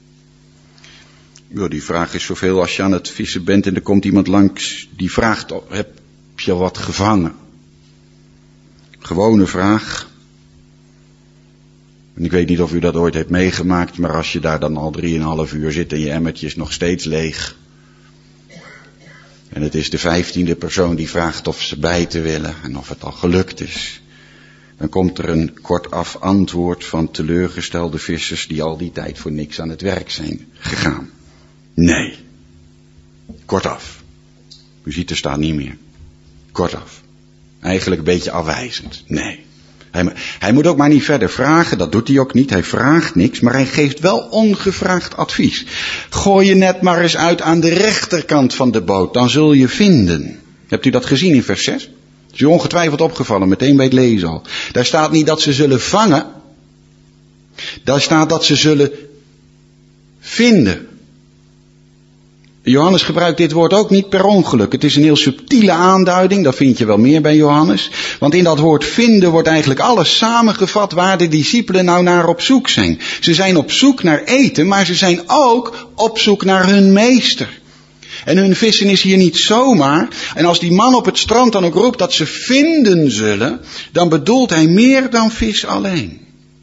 Ja, die vraag is zoveel als je aan het vissen bent en er komt iemand langs die vraagt, heb je al wat gevangen? Gewone vraag. En ik weet niet of u dat ooit heeft meegemaakt, maar als je daar dan al 3,5 uur zit en je emmertje is nog steeds leeg. En het is de 15e persoon die vraagt of ze bijten willen en of het al gelukt is. Dan komt er een kortaf antwoord van teleurgestelde vissers die al die tijd voor niks aan het werk zijn gegaan. Nee. Kortaf. U ziet, er staat niet meer. Kortaf. Eigenlijk een beetje afwijzend. Nee. Hij moet ook maar niet verder vragen, dat doet hij ook niet. Hij vraagt niks, maar hij geeft wel ongevraagd advies. Gooi je net maar eens uit aan de rechterkant van de boot, dan zul je vinden. Hebt u dat gezien in vers 6? Is u ongetwijfeld opgevallen, meteen bij het lezen al. Daar staat niet dat ze zullen vangen. Daar staat dat ze zullen vinden. Johannes gebruikt dit woord ook niet per ongeluk. Het is een heel subtiele aanduiding, dat vind je wel meer bij Johannes. Want in dat woord vinden wordt eigenlijk alles samengevat waar de discipelen nou naar op zoek zijn. Ze zijn op zoek naar eten, maar ze zijn ook op zoek naar hun meester. En hun vissen is hier niet zomaar. En als die man op het strand dan ook roept dat ze vinden zullen, dan bedoelt hij meer dan vis alleen.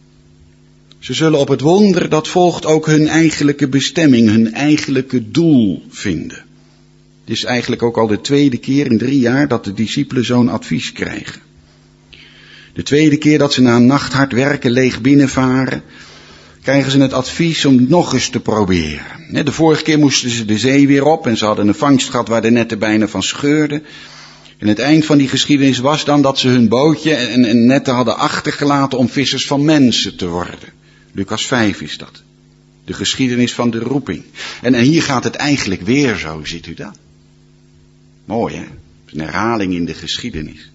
Ze zullen op het wonder dat volgt ook hun eigenlijke bestemming, hun eigenlijke doel vinden. Het is eigenlijk ook al de 2e keer in 3 jaar dat de discipelen zo'n advies krijgen. De 2e keer dat ze na een nacht hard werken leeg binnenvaren, krijgen ze het advies om het nog eens te proberen. De vorige keer moesten ze de zee weer op en ze hadden een vangst gehad waar de netten bijna van scheurden. En het eind van die geschiedenis was dan dat ze hun bootje en netten hadden achtergelaten om vissers van mensen te worden. Lucas 5 is dat. De geschiedenis van de roeping. En hier gaat het eigenlijk weer zo, ziet u dat? Mooi hè? Het is een herhaling in de geschiedenis.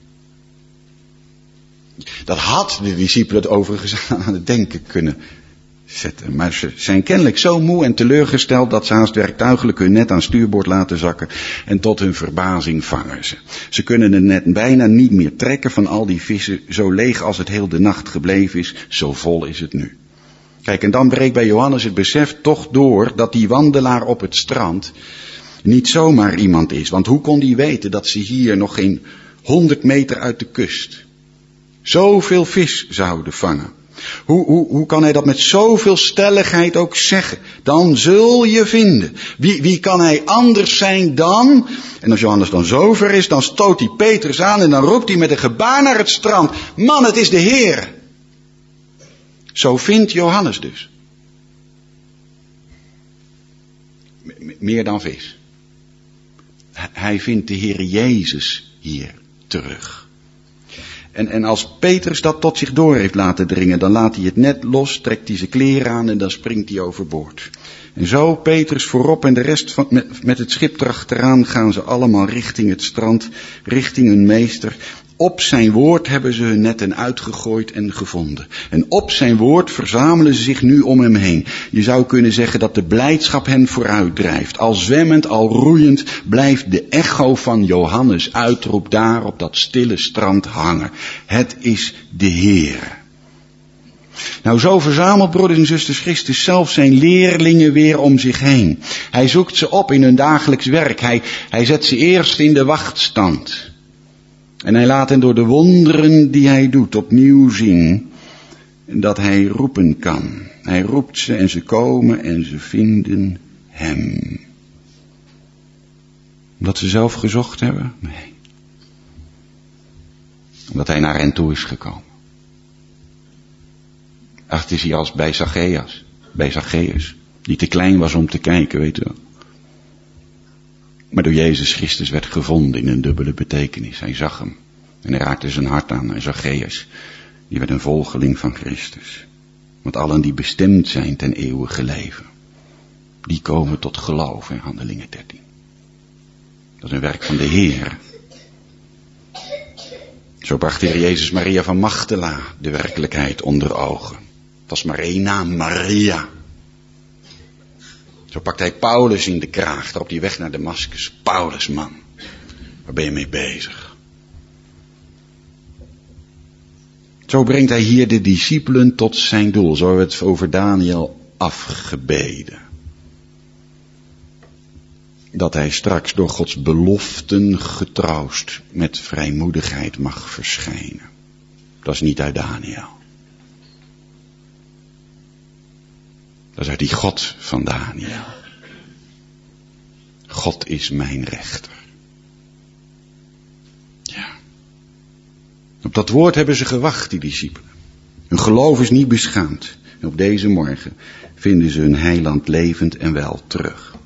Dat had de discipelen het overigens aan het denken kunnen zetten. Maar ze zijn kennelijk zo moe en teleurgesteld dat ze haast werktuigelijk hun net aan stuurboord laten zakken. En tot hun verbazing vangen ze. Ze kunnen het net bijna niet meer trekken van al die vissen. Zo leeg als het heel de nacht gebleven is, zo vol is het nu. Kijk, en dan breekt bij Johannes het besef toch door dat die wandelaar op het strand niet zomaar iemand is. Want hoe kon die weten dat ze hier nog geen 100 meter uit de kust zoveel vis zouden vangen? Hoe kan hij dat met zoveel stelligheid ook zeggen? Dan zul je vinden. Wie kan hij anders zijn dan? En als Johannes dan zover is, dan stoot hij Petrus aan en dan roept hij met een gebaar naar het strand: man, het is de Heer. Zo vindt Johannes dus. Meer dan vis. Hij vindt de Heer Jezus hier terug. En als Petrus dat tot zich door heeft laten dringen, dan laat hij het net los, trekt hij zijn kleren aan en dan springt hij overboord. En zo Petrus voorop en de rest met het schip erachteraan gaan ze allemaal richting het strand, richting hun meester. Op zijn woord hebben ze hun netten uitgegooid en gevonden. En op zijn woord verzamelen ze zich nu om hem heen. Je zou kunnen zeggen dat de blijdschap hen vooruit drijft. Al zwemmend, al roeiend blijft de echo van Johannes' uitroep daar op dat stille strand hangen. Het is de Heer. Nou, zo verzamelt, broeders en zusters, Christus zelf zijn leerlingen weer om zich heen. Hij zoekt ze op in hun dagelijks werk. Hij zet ze eerst in de wachtstand. En hij laat hen door de wonderen die hij doet opnieuw zien dat hij roepen kan. Hij roept ze en ze komen en ze vinden hem. Omdat ze zelf gezocht hebben? Nee. Omdat hij naar hen toe is gekomen. Ach, het is hier als bij Zacchaeus, die te klein was om te kijken, weet u wel. Maar door Jezus Christus werd gevonden in een dubbele betekenis. Hij zag hem en hij raakte zijn hart aan. En Zacchaeus, die werd een volgeling van Christus. Want allen die bestemd zijn ten eeuwige leven, die komen tot geloof in Handelingen 13. Dat is een werk van de Heer. Zo bracht de Heer Jezus Maria van Magdala de werkelijkheid onder ogen. Het was maar één naam, Maria. Zo pakt hij Paulus in de kraag, daar op die weg naar Damascus. Paulus, man, waar ben je mee bezig? Zo brengt hij hier de discipelen tot zijn doel. Zo hebben we het over Daniel afgebeden. Dat hij straks door Gods beloften getroost met vrijmoedigheid mag verschijnen. Dat is niet uit Daniel. Dat is uit die God van Daniel. God is mijn rechter. Ja. Op dat woord hebben ze gewacht, die discipelen. Hun geloof is niet beschaamd. En op deze morgen vinden ze hun heiland levend en wel terug.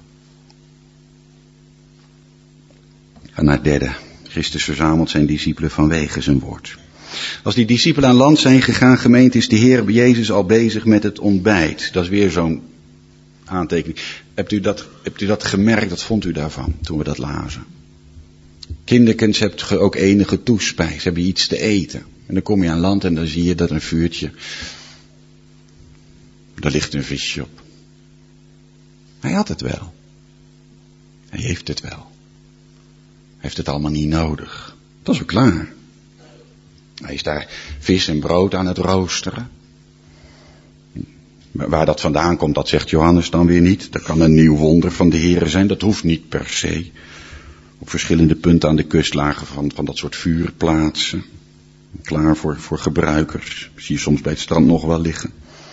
En naar het derde. Christus verzamelt zijn discipelen vanwege zijn woord. Als die discipelen aan land zijn gegaan, gemeente, is de Heer Jezus al bezig met het ontbijt. Dat is weer zo'n aantekening. Hebt u dat gemerkt? Wat vond u daarvan toen we dat lazen? Kinderkens hebt ge ook enige toespijs. Heb je iets te eten? En dan kom je aan land en dan zie je dat een vuurtje. Daar ligt een visje op. Hij had het wel. Hij heeft het wel. Hij heeft het allemaal niet nodig. Dat is wel klaar. Hij is daar vis en brood aan het roosteren. Waar dat vandaan komt, dat zegt Johannes dan weer niet. Dat kan een nieuw wonder van de Heere zijn. Dat hoeft niet per se. Op verschillende punten aan de kust lagen van dat soort vuurplaatsen. Klaar voor gebruikers. Zie je soms bij het strand nog wel liggen.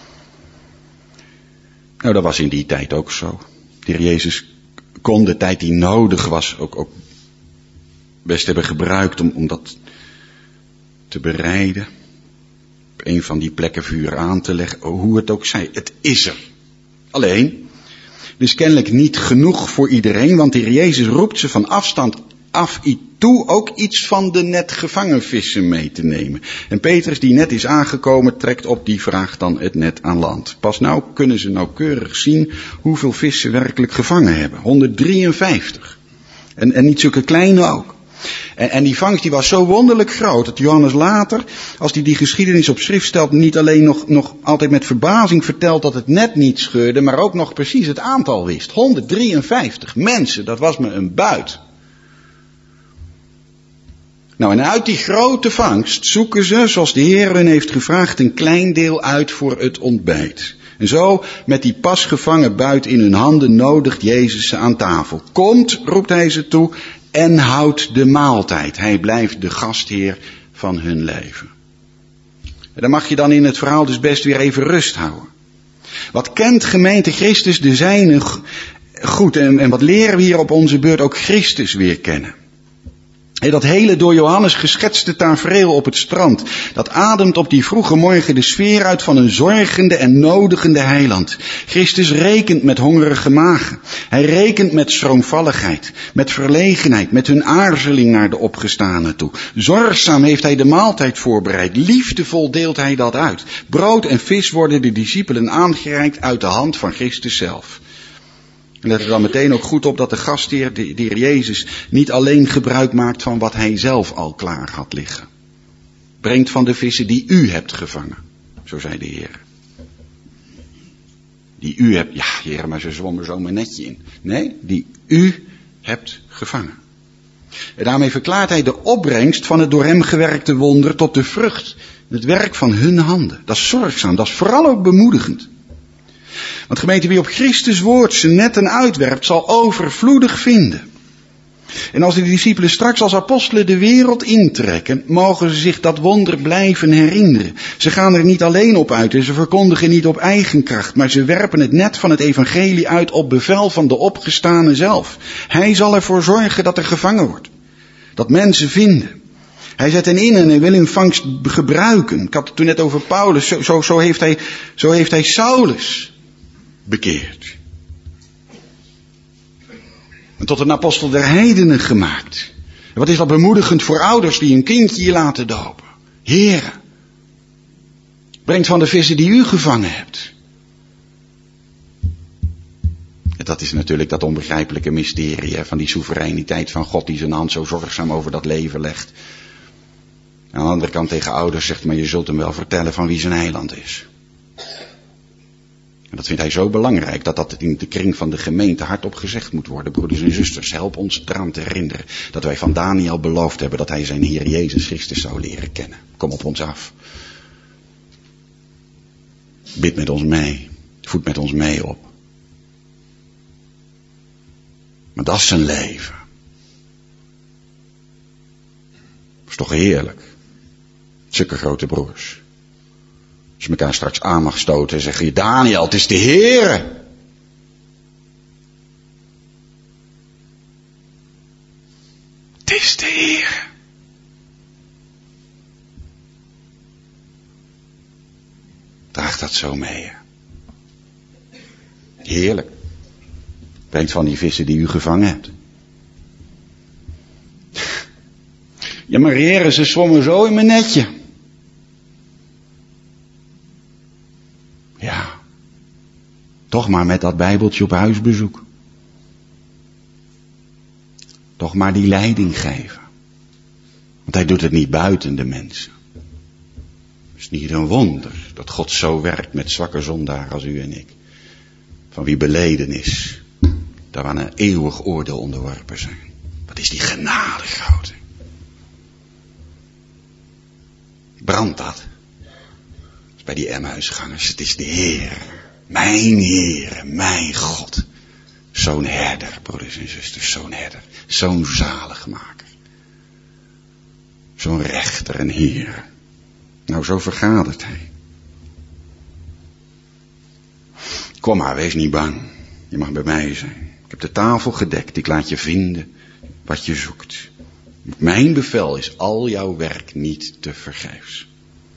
Nou, dat was in die tijd ook zo. De Heer Jezus kon de tijd die nodig was ook best hebben gebruikt om dat te bereiden. Op een van die plekken vuur aan te leggen. Hoe het ook zij, het is er. Alleen, dus kennelijk niet genoeg voor iedereen, want de Heer Jezus roept ze van afstand af toe ook iets van de net gevangen vissen mee te nemen. En Petrus, die net is aangekomen, trekt op die vraag dan het net aan land. Pas nou kunnen ze nauwkeurig zien hoeveel vissen werkelijk gevangen hebben. 153. En niet zulke kleine ook. En die vangst die was zo wonderlijk groot dat Johannes later, als hij die geschiedenis op schrift stelt, niet alleen nog altijd met verbazing vertelt dat het net niet scheurde, maar ook nog precies het aantal wist. 153 mensen, dat was me een buit. Nou, en uit die grote vangst zoeken ze, zoals de Heer hun heeft gevraagd, een klein deel uit voor het ontbijt. En zo, met die pas gevangen buit in hun handen, nodigt Jezus ze aan tafel. Komt, roept hij ze toe, en houdt de maaltijd. Hij blijft de gastheer van hun leven. En dan mag je dan in het verhaal dus best weer even rust houden. Wat kent gemeente Christus de zijne goed? En wat leren we hier op onze beurt ook Christus weer kennen? Dat hele door Johannes geschetste tafereel op het strand, dat ademt op die vroege morgen de sfeer uit van een zorgende en nodigende heiland. Christus rekent met hongerige magen. Hij rekent met schroomvalligheid, met verlegenheid, met hun aarzeling naar de opgestane toe. Zorgzaam heeft hij de maaltijd voorbereid, liefdevol deelt hij dat uit. Brood en vis worden de discipelen aangereikt uit de hand van Christus zelf. En let er dan meteen ook goed op dat de gastheer, de Heer Jezus, niet alleen gebruik maakt van wat hij zelf al klaar had liggen. Brengt van de vissen die u hebt gevangen, zo zei de Heer. Die u hebt, ja Heer, maar ze zwommen zo maar netje in. Nee, die u hebt gevangen. En daarmee verklaart hij de opbrengst van het door hem gewerkte wonder tot de vrucht, het werk van hun handen. Dat is zorgzaam, dat is vooral ook bemoedigend. Want gemeente, wie op Christus woord zijn netten uitwerpt, zal overvloedig vinden. En als de discipelen straks als apostelen de wereld intrekken, mogen ze zich dat wonder blijven herinneren. Ze gaan er niet alleen op uit en ze verkondigen niet op eigen kracht, maar ze werpen het net van het evangelie uit op bevel van de opgestane zelf. Hij zal ervoor zorgen dat er gevangen wordt. Dat mensen vinden. Hij zet hen in en hij wil hun vangst gebruiken. Ik had het toen net over Paulus. Zo heeft hij Saulus bekeerd. En tot een apostel der heidenen gemaakt. En wat is dat bemoedigend voor ouders die een kindje laten dopen. Heere, brengt van de vissen die u gevangen hebt. En dat is natuurlijk dat onbegrijpelijke mysterie van die soevereiniteit van God die zijn hand zo zorgzaam over dat leven legt. En aan de andere kant tegen ouders zegt, maar je zult hem wel vertellen van wie zijn heiland is. En dat vindt hij zo belangrijk dat dat in de kring van de gemeente hardop gezegd moet worden. Broeders en zusters, help ons eraan te herinneren dat wij van Daniel beloofd hebben dat hij zijn Heer Jezus Christus zou leren kennen. Kom op ons af. Bid met ons mee. Voed met ons mee op. Maar dat is zijn leven. Dat is toch heerlijk. Zulke grote broers. Als je elkaar straks aan mag stoten en zeggen, Daniel, het is de Heere. Het is de Heere. Draag dat zo mee. Hè? Heerlijk. Denkt van die vissen die u gevangen hebt. Ja, maar heren, ze zwommen zo in mijn netje. Ja. Toch maar met dat bijbeltje op huisbezoek. Toch maar die leiding geven. Want hij doet het niet buiten de mensen. Het is niet een wonder dat God zo werkt met zwakke zondaren als u en ik. Van wie beleden is, dat we aan een eeuwig oordeel onderworpen zijn. Wat is die genade groot. Brandt dat? Dat is bij die Emmausgangers. Het is de Heer, mijn God. Zo'n herder, broeders en zusters, zo'n herder. Zo'n zaligmaker. Zo'n rechter en Heer. Nou, zo vergadert hij. Kom maar, wees niet bang. Je mag bij mij zijn. Ik heb de tafel gedekt. Ik laat je vinden wat je zoekt. Mijn bevel is al jouw werk niet te vergeefs.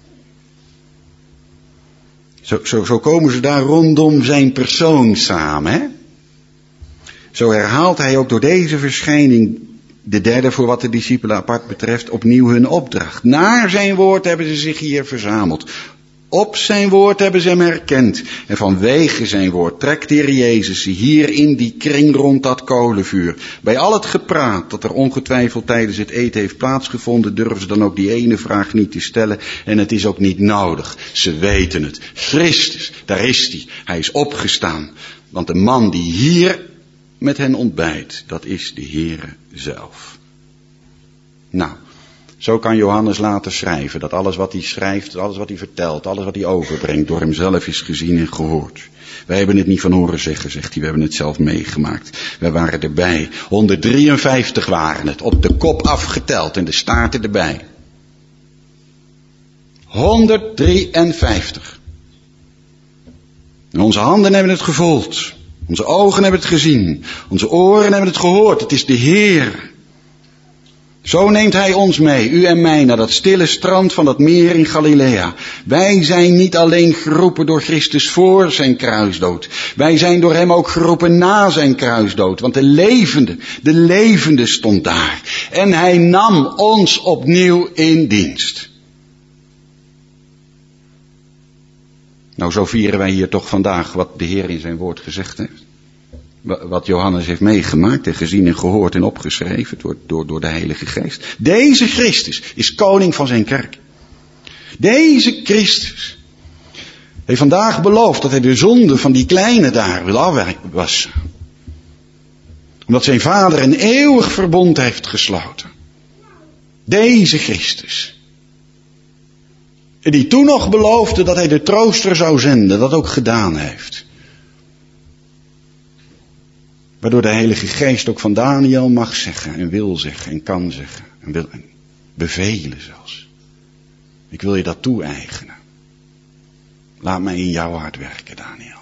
Zo komen ze daar rondom zijn persoon samen. Hè? Zo herhaalt hij ook door deze verschijning, de derde voor wat de discipelen apart betreft, opnieuw hun opdracht. Naar zijn woord hebben ze zich hier verzameld. Op zijn woord hebben ze hem herkend. En vanwege zijn woord trekt de Heer Jezus ze hier in die kring rond dat kolenvuur. Bij al het gepraat dat er ongetwijfeld tijdens het eten heeft plaatsgevonden, durven ze dan ook die ene vraag niet te stellen. En het is ook niet nodig. Ze weten het. Christus, daar is hij. Hij is opgestaan. Want de man die hier met hen ontbijt, dat is de Heere zelf. Nou. Zo kan Johannes later schrijven, dat alles wat hij schrijft, alles wat hij vertelt, alles wat hij overbrengt, door hemzelf is gezien en gehoord. Wij hebben het niet van horen zeggen, zegt hij, we hebben het zelf meegemaakt. Wij waren erbij. 153 waren het, op de kop afgeteld en de staarten erbij. 153. En onze handen hebben het gevoeld. Onze ogen hebben het gezien. Onze oren hebben het gehoord. Het is de Heer. Zo neemt hij ons mee, u en mij, naar dat stille strand van dat meer in Galilea. Wij zijn niet alleen geroepen door Christus voor zijn kruisdood. Wij zijn door hem ook geroepen na zijn kruisdood. Want de levende stond daar. En hij nam ons opnieuw in dienst. Nou, zo vieren wij hier toch vandaag wat de Heer in zijn woord gezegd heeft. Wat Johannes heeft meegemaakt en gezien en gehoord en opgeschreven door de Heilige Geest. Deze Christus is koning van zijn kerk. Deze Christus heeft vandaag beloofd dat hij de zonde van die kleine daar wil afwassen. Omdat zijn vader een eeuwig verbond heeft gesloten. Deze Christus. En die toen nog beloofde dat hij de trooster zou zenden, dat ook gedaan heeft. Waardoor de Heilige Geest ook van Daniel mag zeggen en wil zeggen en kan zeggen. En wil bevelen zelfs. Ik wil je dat toe-eigenen. Laat mij in jouw hart werken, Daniel.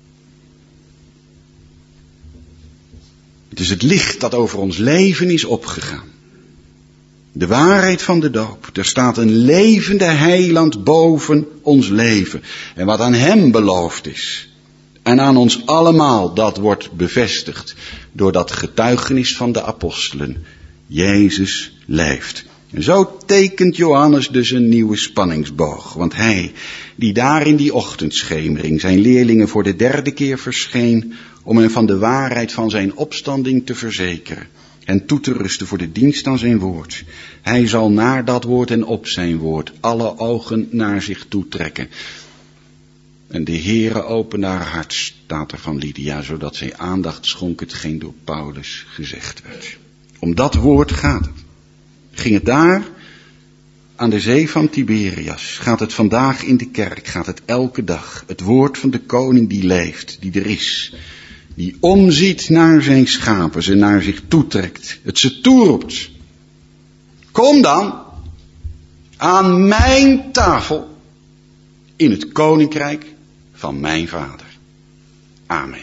Het is het licht dat over ons leven is opgegaan. De waarheid van de doop. Er staat een levende heiland boven ons leven. En wat aan hem beloofd is. En aan ons allemaal, dat wordt bevestigd door dat getuigenis van de apostelen. Jezus leeft. En zo tekent Johannes dus een nieuwe spanningsboog. Want hij, die daar in die ochtendschemering zijn leerlingen voor de derde keer verscheen, om hen van de waarheid van zijn opstanding te verzekeren, hen toe te rusten voor de dienst aan zijn woord. Hij zal naar dat woord en op zijn woord alle ogen naar zich toe trekken. En de Heere opende haar hart, staat er van Lydia, zodat zij aandacht schonk hetgeen door Paulus gezegd werd. Om dat woord gaat het. Ging het daar aan de zee van Tiberias, gaat het vandaag in de kerk, gaat het elke dag. Het woord van de koning die leeft, die er is, die omziet naar zijn schapen, ze naar zich toetrekt, het ze toeroept. Kom dan aan mijn tafel in het koninkrijk van mijn vader. Amen.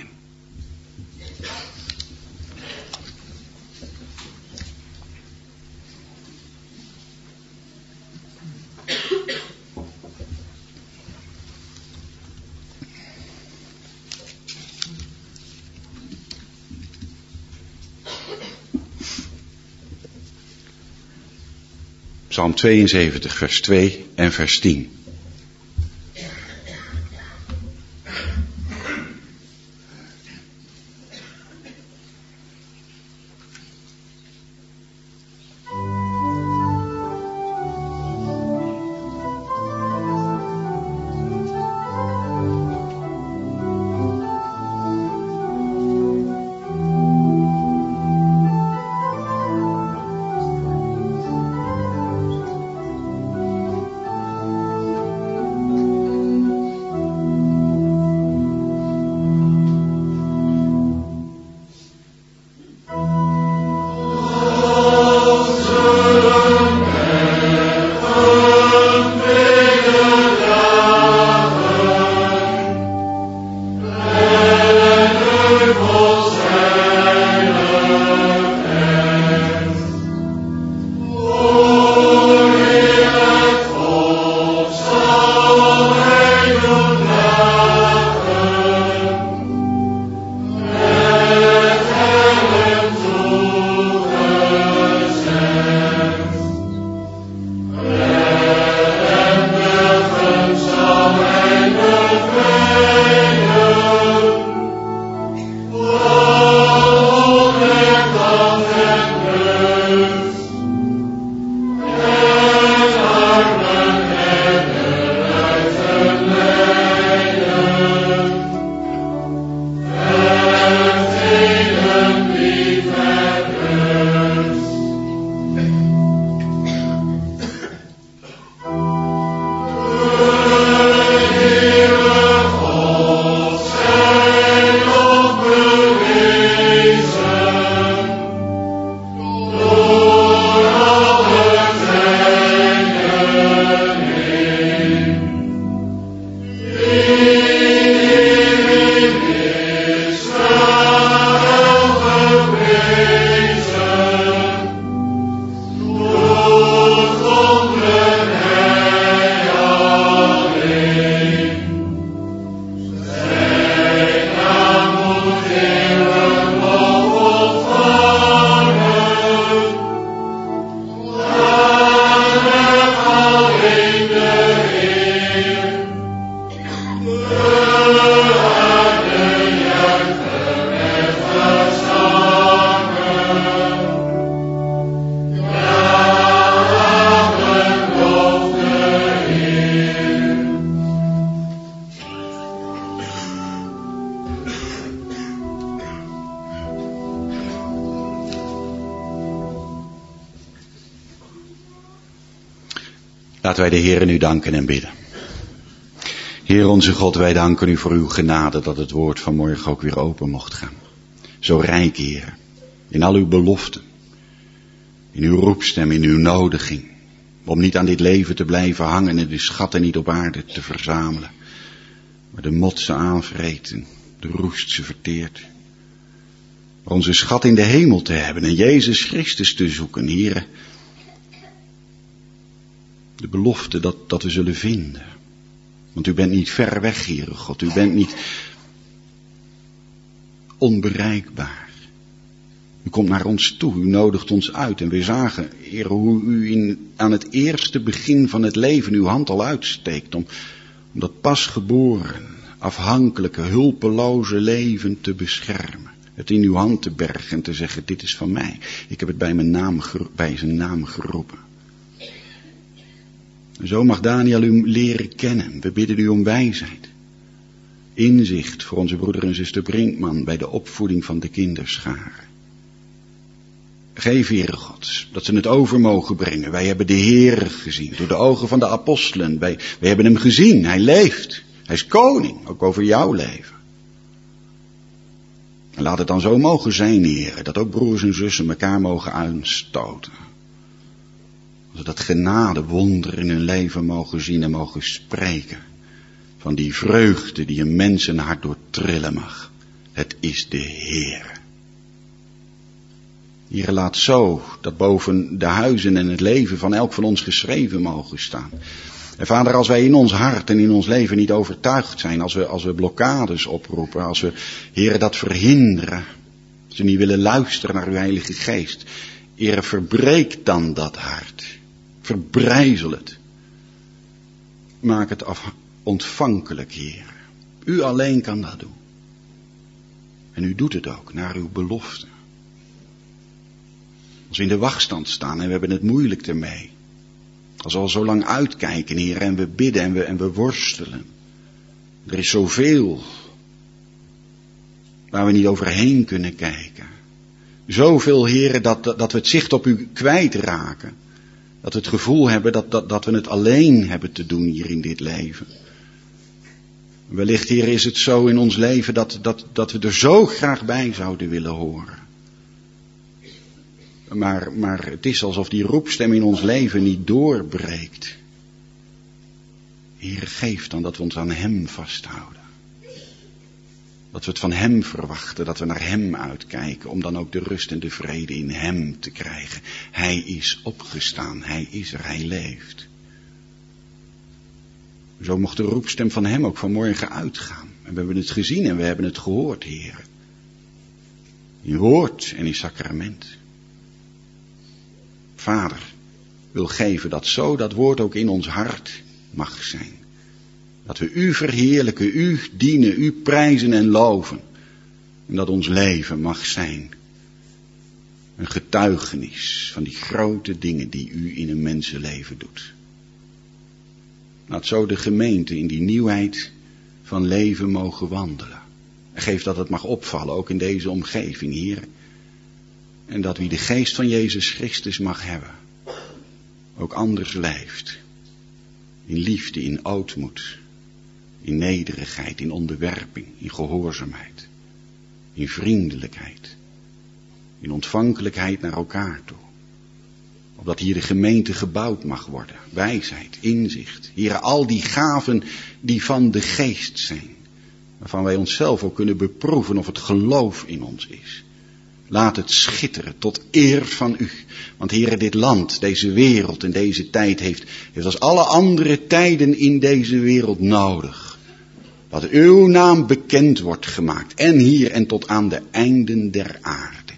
Psalm 72, vers 2 en vers 10. Laten wij de Heere nu danken en bidden. Heer onze God, wij danken u voor uw genade dat het woord van morgen ook weer open mocht gaan. Zo rijk, Heer, in al uw beloften, in uw roepstem, in uw nodiging. Om niet aan dit leven te blijven hangen en de schatten niet op aarde te verzamelen. Maar de mot ze aanvreten, de roest ze verteert. Maar onze schat in de hemel te hebben en Jezus Christus te zoeken, Heer. De belofte dat we zullen vinden. Want u bent niet ver weg, Heere God. U bent niet onbereikbaar. U komt naar ons toe, u nodigt ons uit. En we zagen, Heere, hoe u aan het eerste begin van het leven uw hand al uitsteekt. Om dat pasgeboren, afhankelijke, hulpeloze leven te beschermen. Het in uw hand te bergen en te zeggen, dit is van mij. Ik heb het bij zijn naam geroepen. En zo mag Daniel u leren kennen. We bidden u om wijsheid. Inzicht voor onze broeder en zuster Brinkman bij de opvoeding van de kinderscharen. Geef, Heere God, dat ze het over mogen brengen. Wij hebben de Heere gezien, door de ogen van de apostelen. Wij hebben hem gezien, hij leeft. Hij is koning, ook over jouw leven. En laat het dan zo mogen zijn, Heere, dat ook broers en zussen elkaar mogen aanstoten. Dat we dat genade wonder in hun leven mogen zien en mogen spreken. Van die vreugde die een mensenhart doortrillen mag. Het is de Heere. Heere, laat zo dat boven de huizen en het leven van elk van ons geschreven mogen staan. En Vader, als wij in ons hart en in ons leven niet overtuigd zijn, als we blokkades oproepen, als we, Heere, dat verhinderen, als we niet willen luisteren naar uw Heilige Geest, Heere, verbreek dan dat hart. Verbrijzel het. Maak het ontvankelijk, Heere. U alleen kan dat doen. En u doet het ook, naar uw belofte. Als we in de wachtstand staan en we hebben het moeilijk ermee. Als we al zo lang uitkijken, Heer, en we bidden en we worstelen. Er is zoveel waar we niet overheen kunnen kijken. Zoveel, Heer, dat we het zicht op u kwijtraken. Dat we het gevoel hebben dat we het alleen hebben te doen hier in dit leven. Wellicht, Heer, is het zo in ons leven dat we er zo graag bij zouden willen horen. Maar het is alsof die roepstem in ons leven niet doorbreekt. Heer, geef dan dat we ons aan hem vasthouden. Dat we het van hem verwachten, dat we naar hem uitkijken, om dan ook de rust en de vrede in hem te krijgen. Hij is opgestaan, hij is er, hij leeft. Zo mocht de roepstem van hem ook vanmorgen uitgaan. En we hebben het gezien en we hebben het gehoord, Heer. In woord en in sacrament. Vader wil geven dat zo dat woord ook in ons hart mag zijn. Dat we u verheerlijken, u dienen, u prijzen en loven. En dat ons leven mag zijn een getuigenis van die grote dingen die u in een mensenleven doet. Laat zo de gemeente in die nieuwheid van leven mogen wandelen. En geef dat het mag opvallen, ook in deze omgeving, Heer. En dat wie de geest van Jezus Christus mag hebben, ook anders leeft. In liefde, in ootmoed, in nederigheid, in onderwerping, in gehoorzaamheid, in vriendelijkheid, in ontvankelijkheid naar elkaar toe. Opdat hier de gemeente gebouwd mag worden, wijsheid, inzicht. Hier al die gaven die van de geest zijn, waarvan wij onszelf ook kunnen beproeven of het geloof in ons is. Laat het schitteren tot eer van u. Want Heere, dit land, deze wereld en deze tijd heeft als alle andere tijden in deze wereld nodig. Dat uw naam bekend wordt gemaakt. En hier en tot aan de einden der aarde.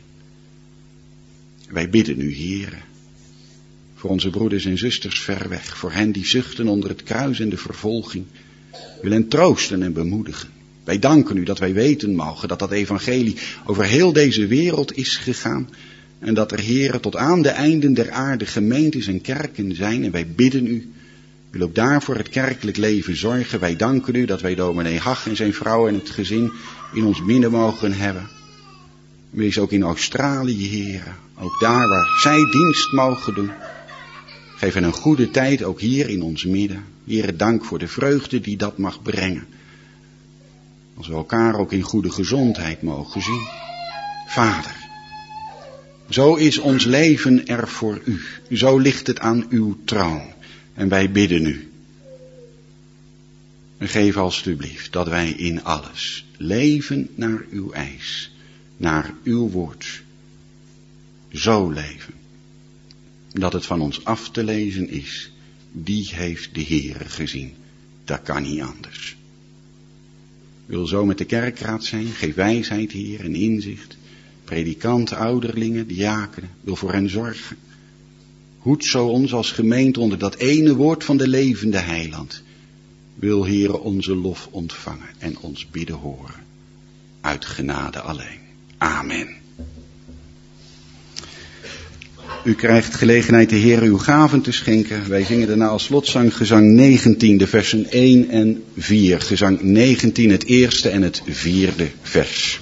Wij bidden u, Heere. Voor onze broeders en zusters ver weg. Voor hen die zuchten onder het kruis en de vervolging. Wil hen troosten en bemoedigen. Wij danken u dat wij weten mogen dat dat evangelie over heel deze wereld is gegaan. En dat er, Heere, tot aan de einden der aarde gemeentes en kerken zijn. En wij bidden u, wil ook daarvoor het kerkelijk leven zorgen. Wij danken u dat wij dominee Hag en zijn vrouw en het gezin in ons midden mogen hebben. Wees ook in Australië, Heere, ook daar waar zij dienst mogen doen. Geef hen een goede tijd, ook hier in ons midden. Heere, dank voor de vreugde die dat mag brengen. Als we elkaar ook in goede gezondheid mogen zien. Vader, zo is ons leven er voor u. Zo ligt het aan uw troon. En wij bidden u. En geef alstublieft dat wij in alles leven naar uw eis. Naar uw woord. Zo leven. Dat het van ons af te lezen is. Die heeft de Heere gezien. Dat kan niet anders. Wil zo met de kerkraad zijn, geef wijsheid, Heer, en inzicht. Predikanten, ouderlingen, diakenen, wil voor hen zorgen. Hoed zo ons als gemeente onder dat ene woord van de levende heiland. Wil, Heere, onze lof ontvangen en ons bidden horen. Uit genade alleen. Amen. U krijgt gelegenheid de Heer uw gaven te schenken. Wij zingen daarna als slotzang gezang 19, de versen 1 en 4. Gezang 19, het eerste en het vierde vers.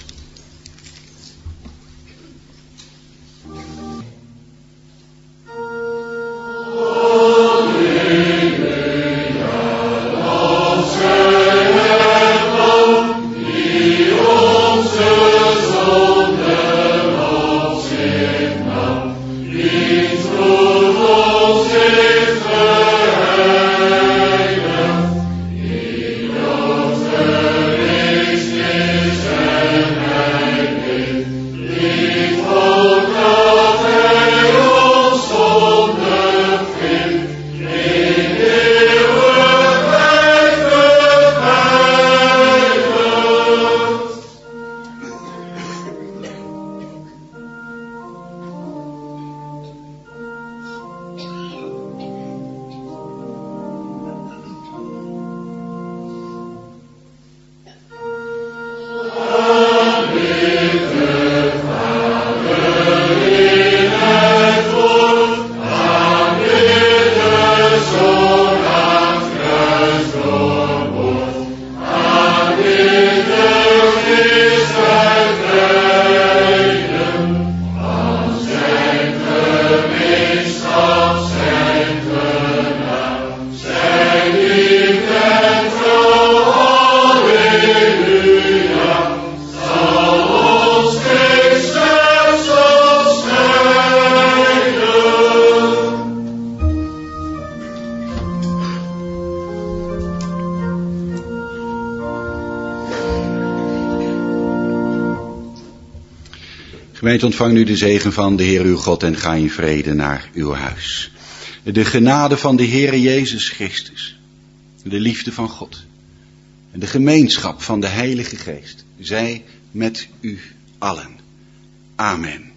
Gemeente, ontvang nu de zegen van de Heer uw God en ga in vrede naar uw huis. De genade van de Heere Jezus Christus, de liefde van God en de gemeenschap van de Heilige Geest, zij met u allen. Amen.